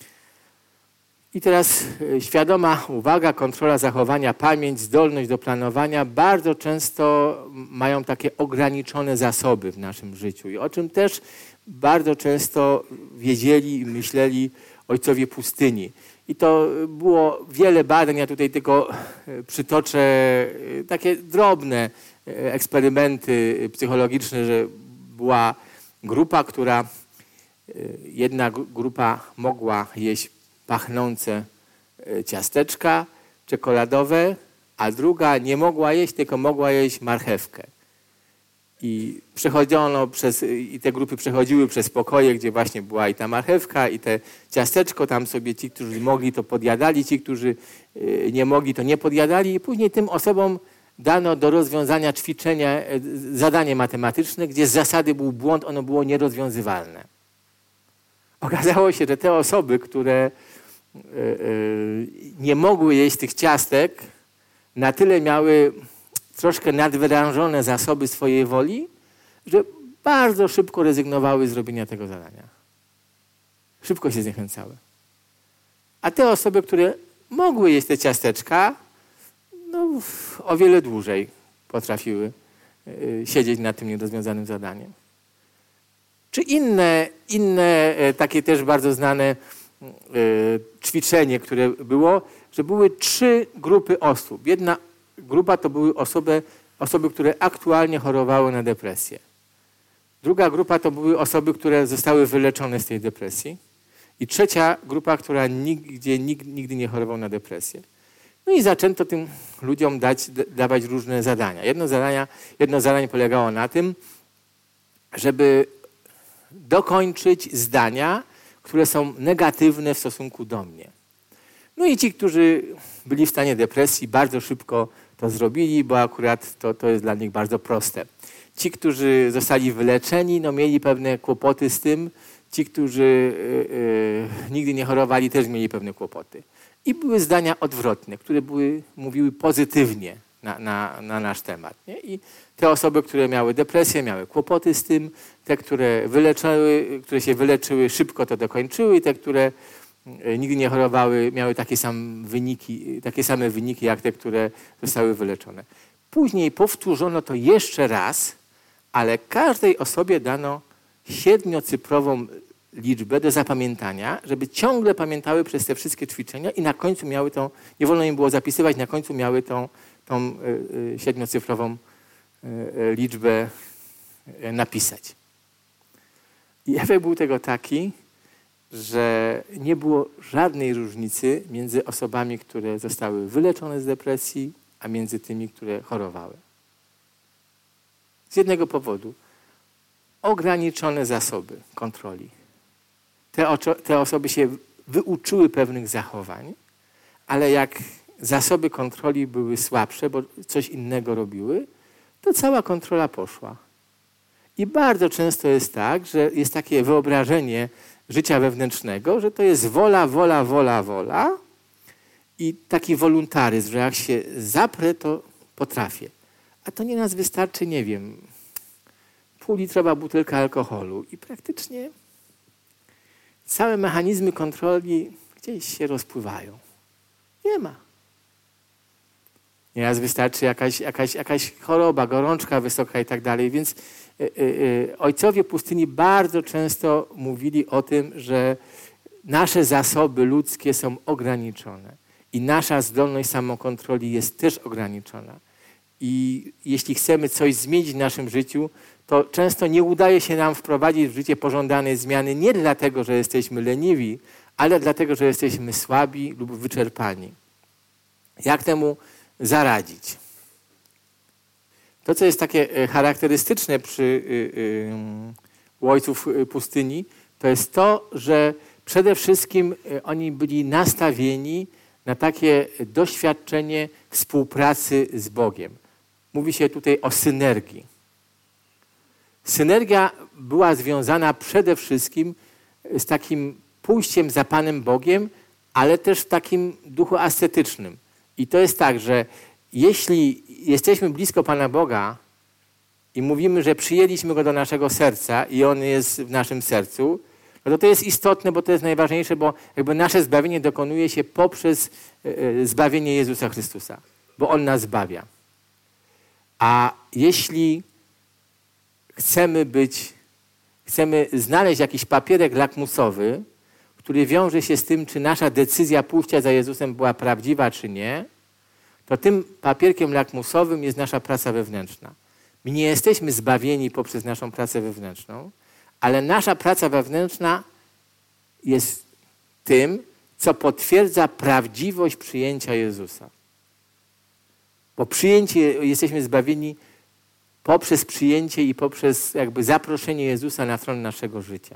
I teraz świadoma uwaga, kontrola zachowania, pamięć, zdolność do planowania bardzo często mają takie ograniczone zasoby w naszym życiu. I o czym też bardzo często wiedzieli i myśleli ojcowie pustyni. I to było wiele badań, ja tutaj tylko przytoczę takie drobne eksperymenty psychologiczne, że była grupa, która, jedna grupa mogła jeść pachnące ciasteczka czekoladowe, a druga nie mogła jeść, tylko mogła jeść marchewkę. I przechodzono przez, i te grupy przechodziły przez pokoje, gdzie właśnie była i ta marchewka, i te ciasteczko, tam sobie ci, którzy mogli, to podjadali, ci, którzy nie mogli, to nie podjadali i później tym osobom dano do rozwiązania ćwiczenia, zadanie matematyczne, gdzie z zasady był błąd, ono było nierozwiązywalne. Okazało się, że te osoby, które nie mogły jeść tych ciastek, na tyle miały troszkę nadwyrężone zasoby swojej woli, że bardzo szybko rezygnowały z robienia tego zadania. Szybko się zniechęcały. A te osoby, które mogły jeść te ciasteczka, no, o wiele dłużej potrafiły siedzieć nad tym nierozwiązanym zadaniem. Czy inne, inne takie też bardzo znane ćwiczenie, które było, że były trzy grupy osób. Jedna grupa to były osoby, osoby, które aktualnie chorowały na depresję. Druga grupa to były osoby, które zostały wyleczone z tej depresji. I trzecia grupa, która nigdzie, nigdy nie chorował na depresję. No i zaczęto tym ludziom dać, dawać różne zadania. Jedno, zadania. jedno zadanie polegało na tym, żeby dokończyć zdania, które są negatywne w stosunku do mnie. No i ci, którzy byli w stanie depresji, bardzo szybko to zrobili, bo akurat to, to jest dla nich bardzo proste. Ci, którzy zostali wyleczeni, no mieli pewne kłopoty z tym. Ci, którzy yy, yy, nigdy nie chorowali, też mieli pewne kłopoty. I były zdania odwrotne, które były, mówiły pozytywnie na, na, na nasz temat. Nie? I te osoby, które miały depresję, miały kłopoty z tym. Te, które, wyleczyły, które się wyleczyły, szybko to dokończyły. I te, które nigdy nie chorowały, miały takie same wyniki, takie same wyniki jak te, które zostały wyleczone. Później powtórzono to jeszcze raz, ale każdej osobie dano siedmiocyfrową liczbę do zapamiętania, żeby ciągle pamiętały przez te wszystkie ćwiczenia i na końcu miały tą, nie wolno im było zapisywać, na końcu miały tą, tą y, y, siedmiocyfrową y, y, liczbę y, napisać. I efekt był tego taki, że nie było żadnej różnicy między osobami, które zostały wyleczone z depresji, a między tymi, które chorowały. Z jednego powodu. Ograniczone zasoby kontroli. Te, ocho, te osoby się wyuczyły pewnych zachowań, ale jak zasoby kontroli były słabsze, bo coś innego robiły, to cała kontrola poszła. I bardzo często jest tak, że jest takie wyobrażenie życia wewnętrznego, że to jest wola, wola, wola, wola i taki woluntaryzm, że jak się zaprę, to potrafię. A to nie nas wystarczy, nie wiem, półlitrowa butelka alkoholu i praktycznie całe mechanizmy kontroli gdzieś się rozpływają. Nie ma. Nieraz wystarczy jakaś, jakaś, jakaś choroba, gorączka wysoka i tak dalej. Więc y, y, y, ojcowie pustyni bardzo często mówili o tym, że nasze zasoby ludzkie są ograniczone i nasza zdolność samokontroli jest też ograniczona. I jeśli chcemy coś zmienić w naszym życiu, to często nie udaje się nam wprowadzić w życie pożądanej zmiany nie dlatego, że jesteśmy leniwi, ale dlatego, że jesteśmy słabi lub wyczerpani. Jak temu zaradzić? To, co jest takie charakterystyczne przy u ojców pustyni, to jest to, że przede wszystkim oni byli nastawieni na takie doświadczenie współpracy z Bogiem. Mówi się tutaj o synergii. Synergia była związana przede wszystkim z takim pójściem za Panem Bogiem, ale też w takim duchu ascetycznym. I to jest tak, że jeśli jesteśmy blisko Pana Boga i mówimy, że przyjęliśmy Go do naszego serca i On jest w naszym sercu, no to to jest istotne, bo to jest najważniejsze, bo jakby nasze zbawienie dokonuje się poprzez zbawienie Jezusa Chrystusa, bo On nas zbawia. A jeśli chcemy być, chcemy znaleźć jakiś papierek lakmusowy, który wiąże się z tym, czy nasza decyzja pójścia za Jezusem była prawdziwa, czy nie, to tym papierkiem lakmusowym jest nasza praca wewnętrzna. My nie jesteśmy zbawieni poprzez naszą pracę wewnętrzną, ale nasza praca wewnętrzna jest tym, co potwierdza prawdziwość przyjęcia Jezusa. Bo przyjęcie, jesteśmy zbawieni poprzez przyjęcie i poprzez jakby zaproszenie Jezusa na tron naszego życia.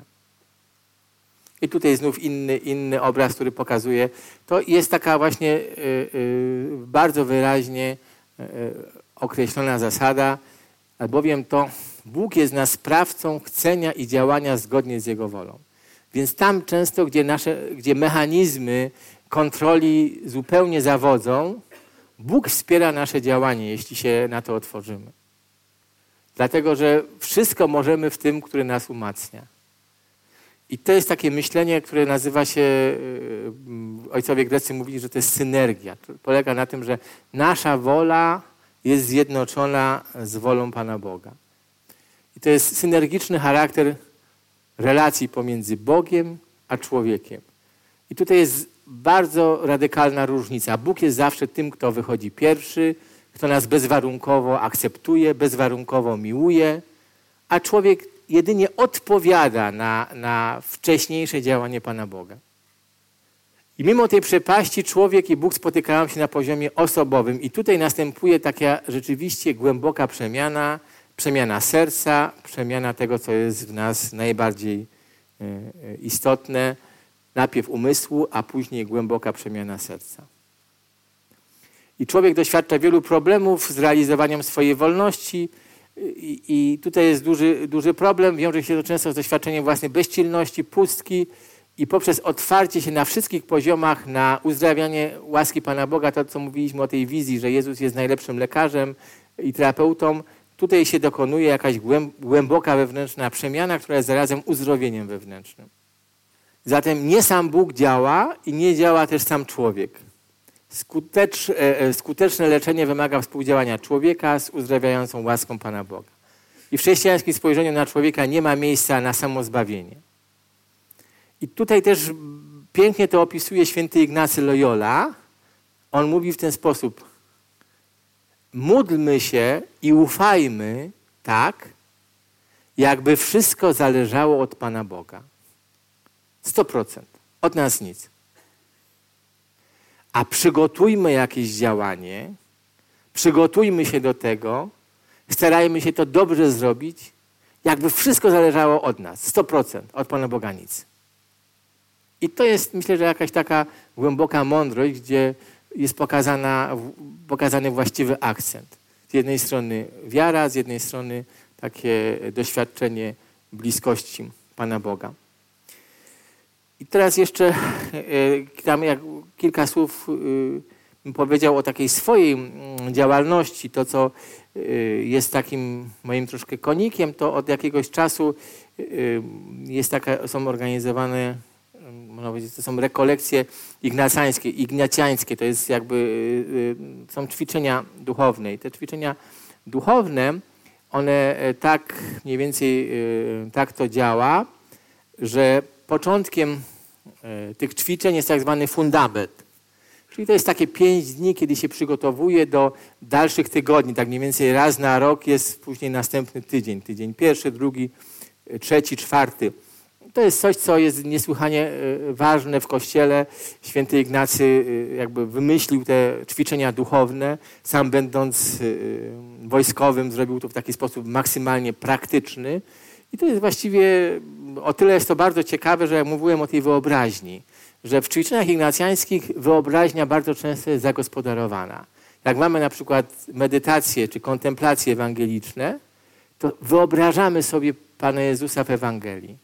I tutaj znów inny, inny obraz, który pokazuje, to jest taka właśnie y, y, bardzo wyraźnie y, określona zasada, albowiem to Bóg jest nas sprawcą chcenia i działania zgodnie z Jego wolą. Więc tam często, gdzie, nasze, gdzie mechanizmy kontroli zupełnie zawodzą, Bóg wspiera nasze działanie, jeśli się na to otworzymy. Dlatego, że wszystko możemy w tym, który nas umacnia. I to jest takie myślenie, które nazywa się, ojcowie greccy mówili, że to jest synergia. To polega na tym, że nasza wola jest zjednoczona z wolą Pana Boga. I to jest synergiczny charakter relacji pomiędzy Bogiem a człowiekiem. I tutaj jest bardzo radykalna różnica. Bóg jest zawsze tym, kto wychodzi pierwszy, kto nas bezwarunkowo akceptuje, bezwarunkowo miłuje, a człowiek jedynie odpowiada na, na wcześniejsze działanie Pana Boga. I mimo tej przepaści człowiek i Bóg spotykają się na poziomie osobowym i tutaj następuje taka rzeczywiście głęboka przemiana, przemiana serca, przemiana tego, co jest w nas najbardziej istotne, najpierw umysłu, a później głęboka przemiana serca. I człowiek doświadcza wielu problemów z realizowaniem swojej wolności i, i tutaj jest duży, duży problem, wiąże się to często z doświadczeniem własnej bezsilności, pustki i poprzez otwarcie się na wszystkich poziomach na uzdrawianie łaski Pana Boga, to co mówiliśmy o tej wizji, że Jezus jest najlepszym lekarzem i terapeutą, tutaj się dokonuje jakaś głęboka wewnętrzna przemiana, która jest zarazem uzdrowieniem wewnętrznym. Zatem nie sam Bóg działa i nie działa też sam człowiek. Skutecz, skuteczne leczenie wymaga współdziałania człowieka z uzdrawiającą łaską Pana Boga. I w chrześcijańskim spojrzeniu na człowieka nie ma miejsca na samozbawienie. I tutaj też pięknie to opisuje święty Ignacy Loyola. On mówi w ten sposób: módlmy się i ufajmy tak, jakby wszystko zależało od Pana Boga. Sto procent. Od nas nic. A przygotujmy jakieś działanie, przygotujmy się do tego, starajmy się to dobrze zrobić, jakby wszystko zależało od nas. Sto procent. Od Pana Boga nic. I to jest, myślę, że jakaś taka głęboka mądrość, gdzie jest pokazana, pokazany właściwy akcent. Z jednej strony wiara, z jednej strony takie doświadczenie bliskości Pana Boga. I teraz jeszcze tam jak kilka słów bym powiedział o takiej swojej działalności. To, co jest takim moim troszkę konikiem, to od jakiegoś czasu jest taka, są organizowane, można powiedzieć, to są rekolekcje ignacjańskie. Ignacjańskie to jest jakby, są ćwiczenia duchowne. I te ćwiczenia duchowne, one tak mniej więcej tak to działa, że początkiem tych ćwiczeń jest tak zwany fundament. Czyli to jest takie pięć dni, kiedy się przygotowuje do dalszych tygodni. Tak mniej więcej raz na rok jest później następny tydzień. Tydzień pierwszy, drugi, trzeci, czwarty. To jest coś, co jest niesłychanie ważne w Kościele. Święty Ignacy jakby wymyślił te ćwiczenia duchowne. Sam będąc wojskowym zrobił to w taki sposób maksymalnie praktyczny. I to jest właściwie, o tyle jest to bardzo ciekawe, że jak mówiłem o tej wyobraźni, że w ćwiczeniach ignacjańskich wyobraźnia bardzo często jest zagospodarowana. Jak mamy na przykład medytacje czy kontemplacje ewangeliczne, to wyobrażamy sobie Pana Jezusa w Ewangelii.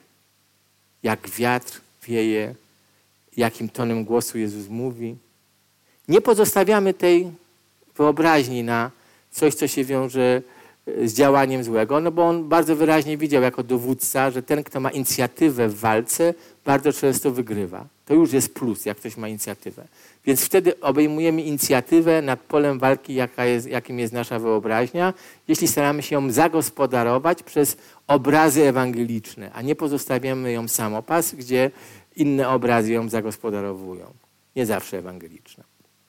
Jak wiatr wieje, jakim tonem głosu Jezus mówi. Nie pozostawiamy tej wyobraźni na coś, co się wiąże z działaniem złego, no bo on bardzo wyraźnie widział jako dowódca, że ten, kto ma inicjatywę w walce, bardzo często wygrywa. To już jest plus, jak ktoś ma inicjatywę. Więc wtedy obejmujemy inicjatywę nad polem walki, jaka jest, jakim jest nasza wyobraźnia, jeśli staramy się ją zagospodarować przez obrazy ewangeliczne, a nie pozostawiamy ją samopas, gdzie inne obrazy ją zagospodarowują. Nie zawsze ewangeliczne.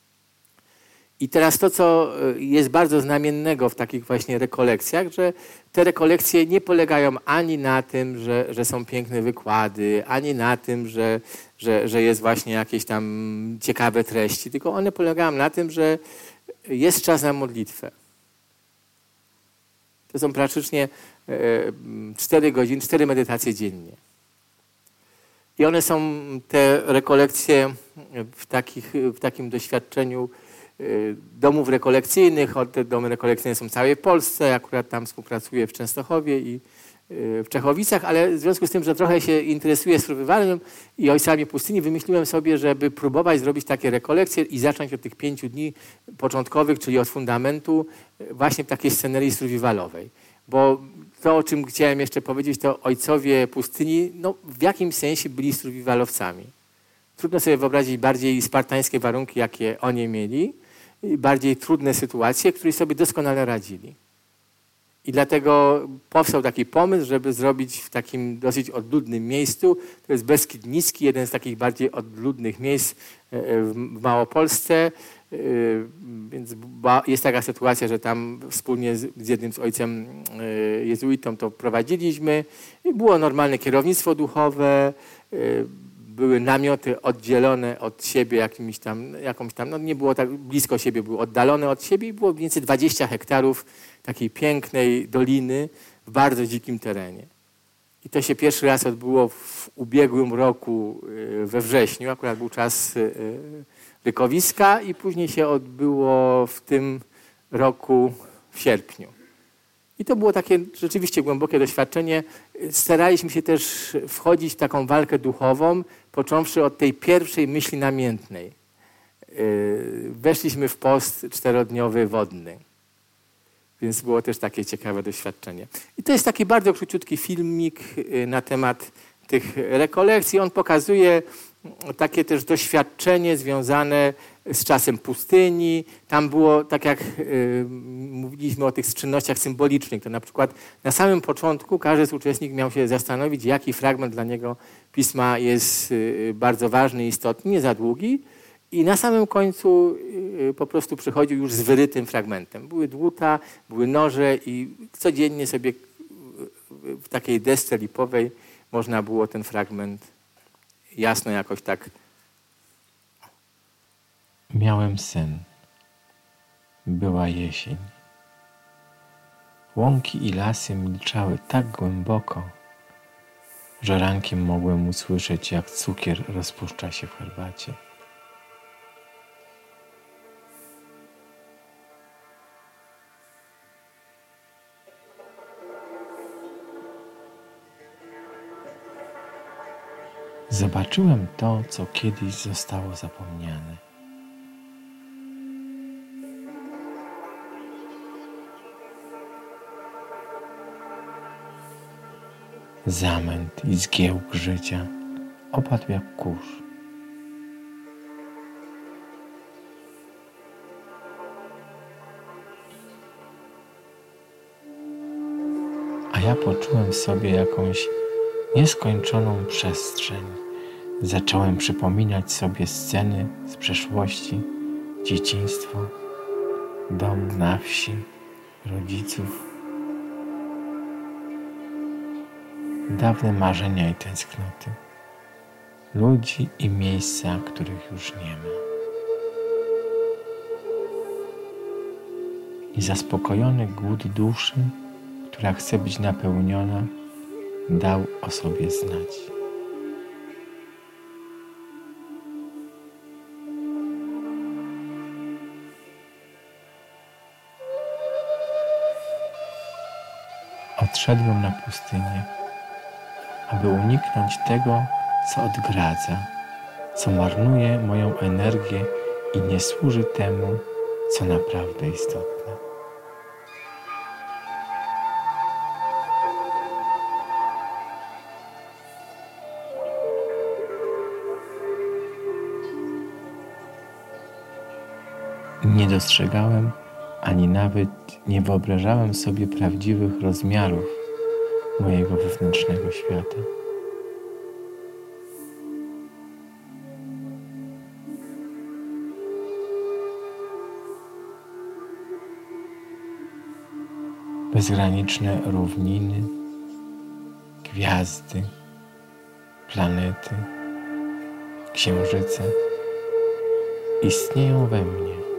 I teraz to, co jest bardzo znamiennego w takich właśnie rekolekcjach, że te rekolekcje nie polegają ani na tym, że, że są piękne wykłady, ani na tym, że, że, że jest właśnie jakieś tam ciekawe treści, tylko one polegają na tym, że jest czas na modlitwę. To są praktycznie cztery godziny, cztery medytacje dziennie. I one są, te rekolekcje w, takich, w takim doświadczeniu domów rekolekcyjnych. Te domy rekolekcyjne są w całej Polsce. Akurat tam współpracuję w Częstochowie i w Czechowicach, ale w związku z tym, że trochę się interesuję spróbowaniem i ojcami pustyni, wymyśliłem sobie, żeby próbować zrobić takie rekolekcje i zacząć od tych pięciu dni początkowych, czyli od fundamentu, właśnie w takiej scenerii survivalowej. Bo to, o czym chciałem jeszcze powiedzieć, to ojcowie pustyni no, w jakimś sensie byli survivalowcami. Trudno sobie wyobrazić bardziej spartańskie warunki, jakie oni mieli, i bardziej trudne sytuacje, które sobie doskonale radzili. I dlatego powstał taki pomysł, żeby zrobić w takim dosyć odludnym miejscu, to jest Beskid Niski, jeden z takich bardziej odludnych miejsc w Małopolsce. Więc jest taka sytuacja, że tam wspólnie z jednym z ojcem jezuitą to prowadziliśmy. Było normalne kierownictwo duchowe, były namioty oddzielone od siebie jakimś tam, jakąś tam, no nie było tak blisko siebie, były oddalone od siebie i było mniej więcej dwadzieścia hektarów takiej pięknej doliny w bardzo dzikim terenie. I to się pierwszy raz odbyło w ubiegłym roku we wrześniu, akurat był czas rykowiska i później się odbyło w tym roku w sierpniu. I to było takie rzeczywiście głębokie doświadczenie. Staraliśmy się też wchodzić w taką walkę duchową, począwszy od tej pierwszej myśli namiętnej. Weszliśmy w post czterodniowy wodny. Więc było też takie ciekawe doświadczenie. I to jest taki bardzo króciutki filmik na temat tych rekolekcji. On pokazuje takie też doświadczenie związane z czasem pustyni. Tam było, tak jak y, mówiliśmy o tych czynnościach symbolicznych, to na przykład na samym początku każdy z uczestników miał się zastanowić, jaki fragment dla niego Pisma jest y, bardzo ważny i istotny, nie za długi. I na samym końcu y, po prostu przychodził już z wyrytym fragmentem. Były dłuta, były noże i codziennie sobie w takiej desce lipowej można było ten fragment jasno jakoś tak. Miałem sen. Była jesień. Łąki i lasy milczały tak głęboko, że rankiem mogłem usłyszeć, jak cukier rozpuszcza się w herbacie. Zobaczyłem to, co kiedyś zostało zapomniane. Zamęt i zgiełk życia opadł jak kurz. A ja poczułem w sobie jakąś nieskończoną przestrzeń. Zacząłem przypominać sobie sceny z przeszłości, dzieciństwo, dom na wsi, rodziców, dawne marzenia i tęsknoty, ludzi i miejsca, których już nie ma. I zaspokojony głód duszy, która chce być napełniona, dał o sobie znać. Odszedłem na pustynię, aby uniknąć tego, co odgradza, co marnuje moją energię i nie służy temu, co naprawdę istotne. Nie dostrzegałem, ani nawet nie wyobrażałem sobie prawdziwych rozmiarów mojego wewnętrznego świata. Bezgraniczne równiny, gwiazdy, planety, księżyce istnieją we mnie.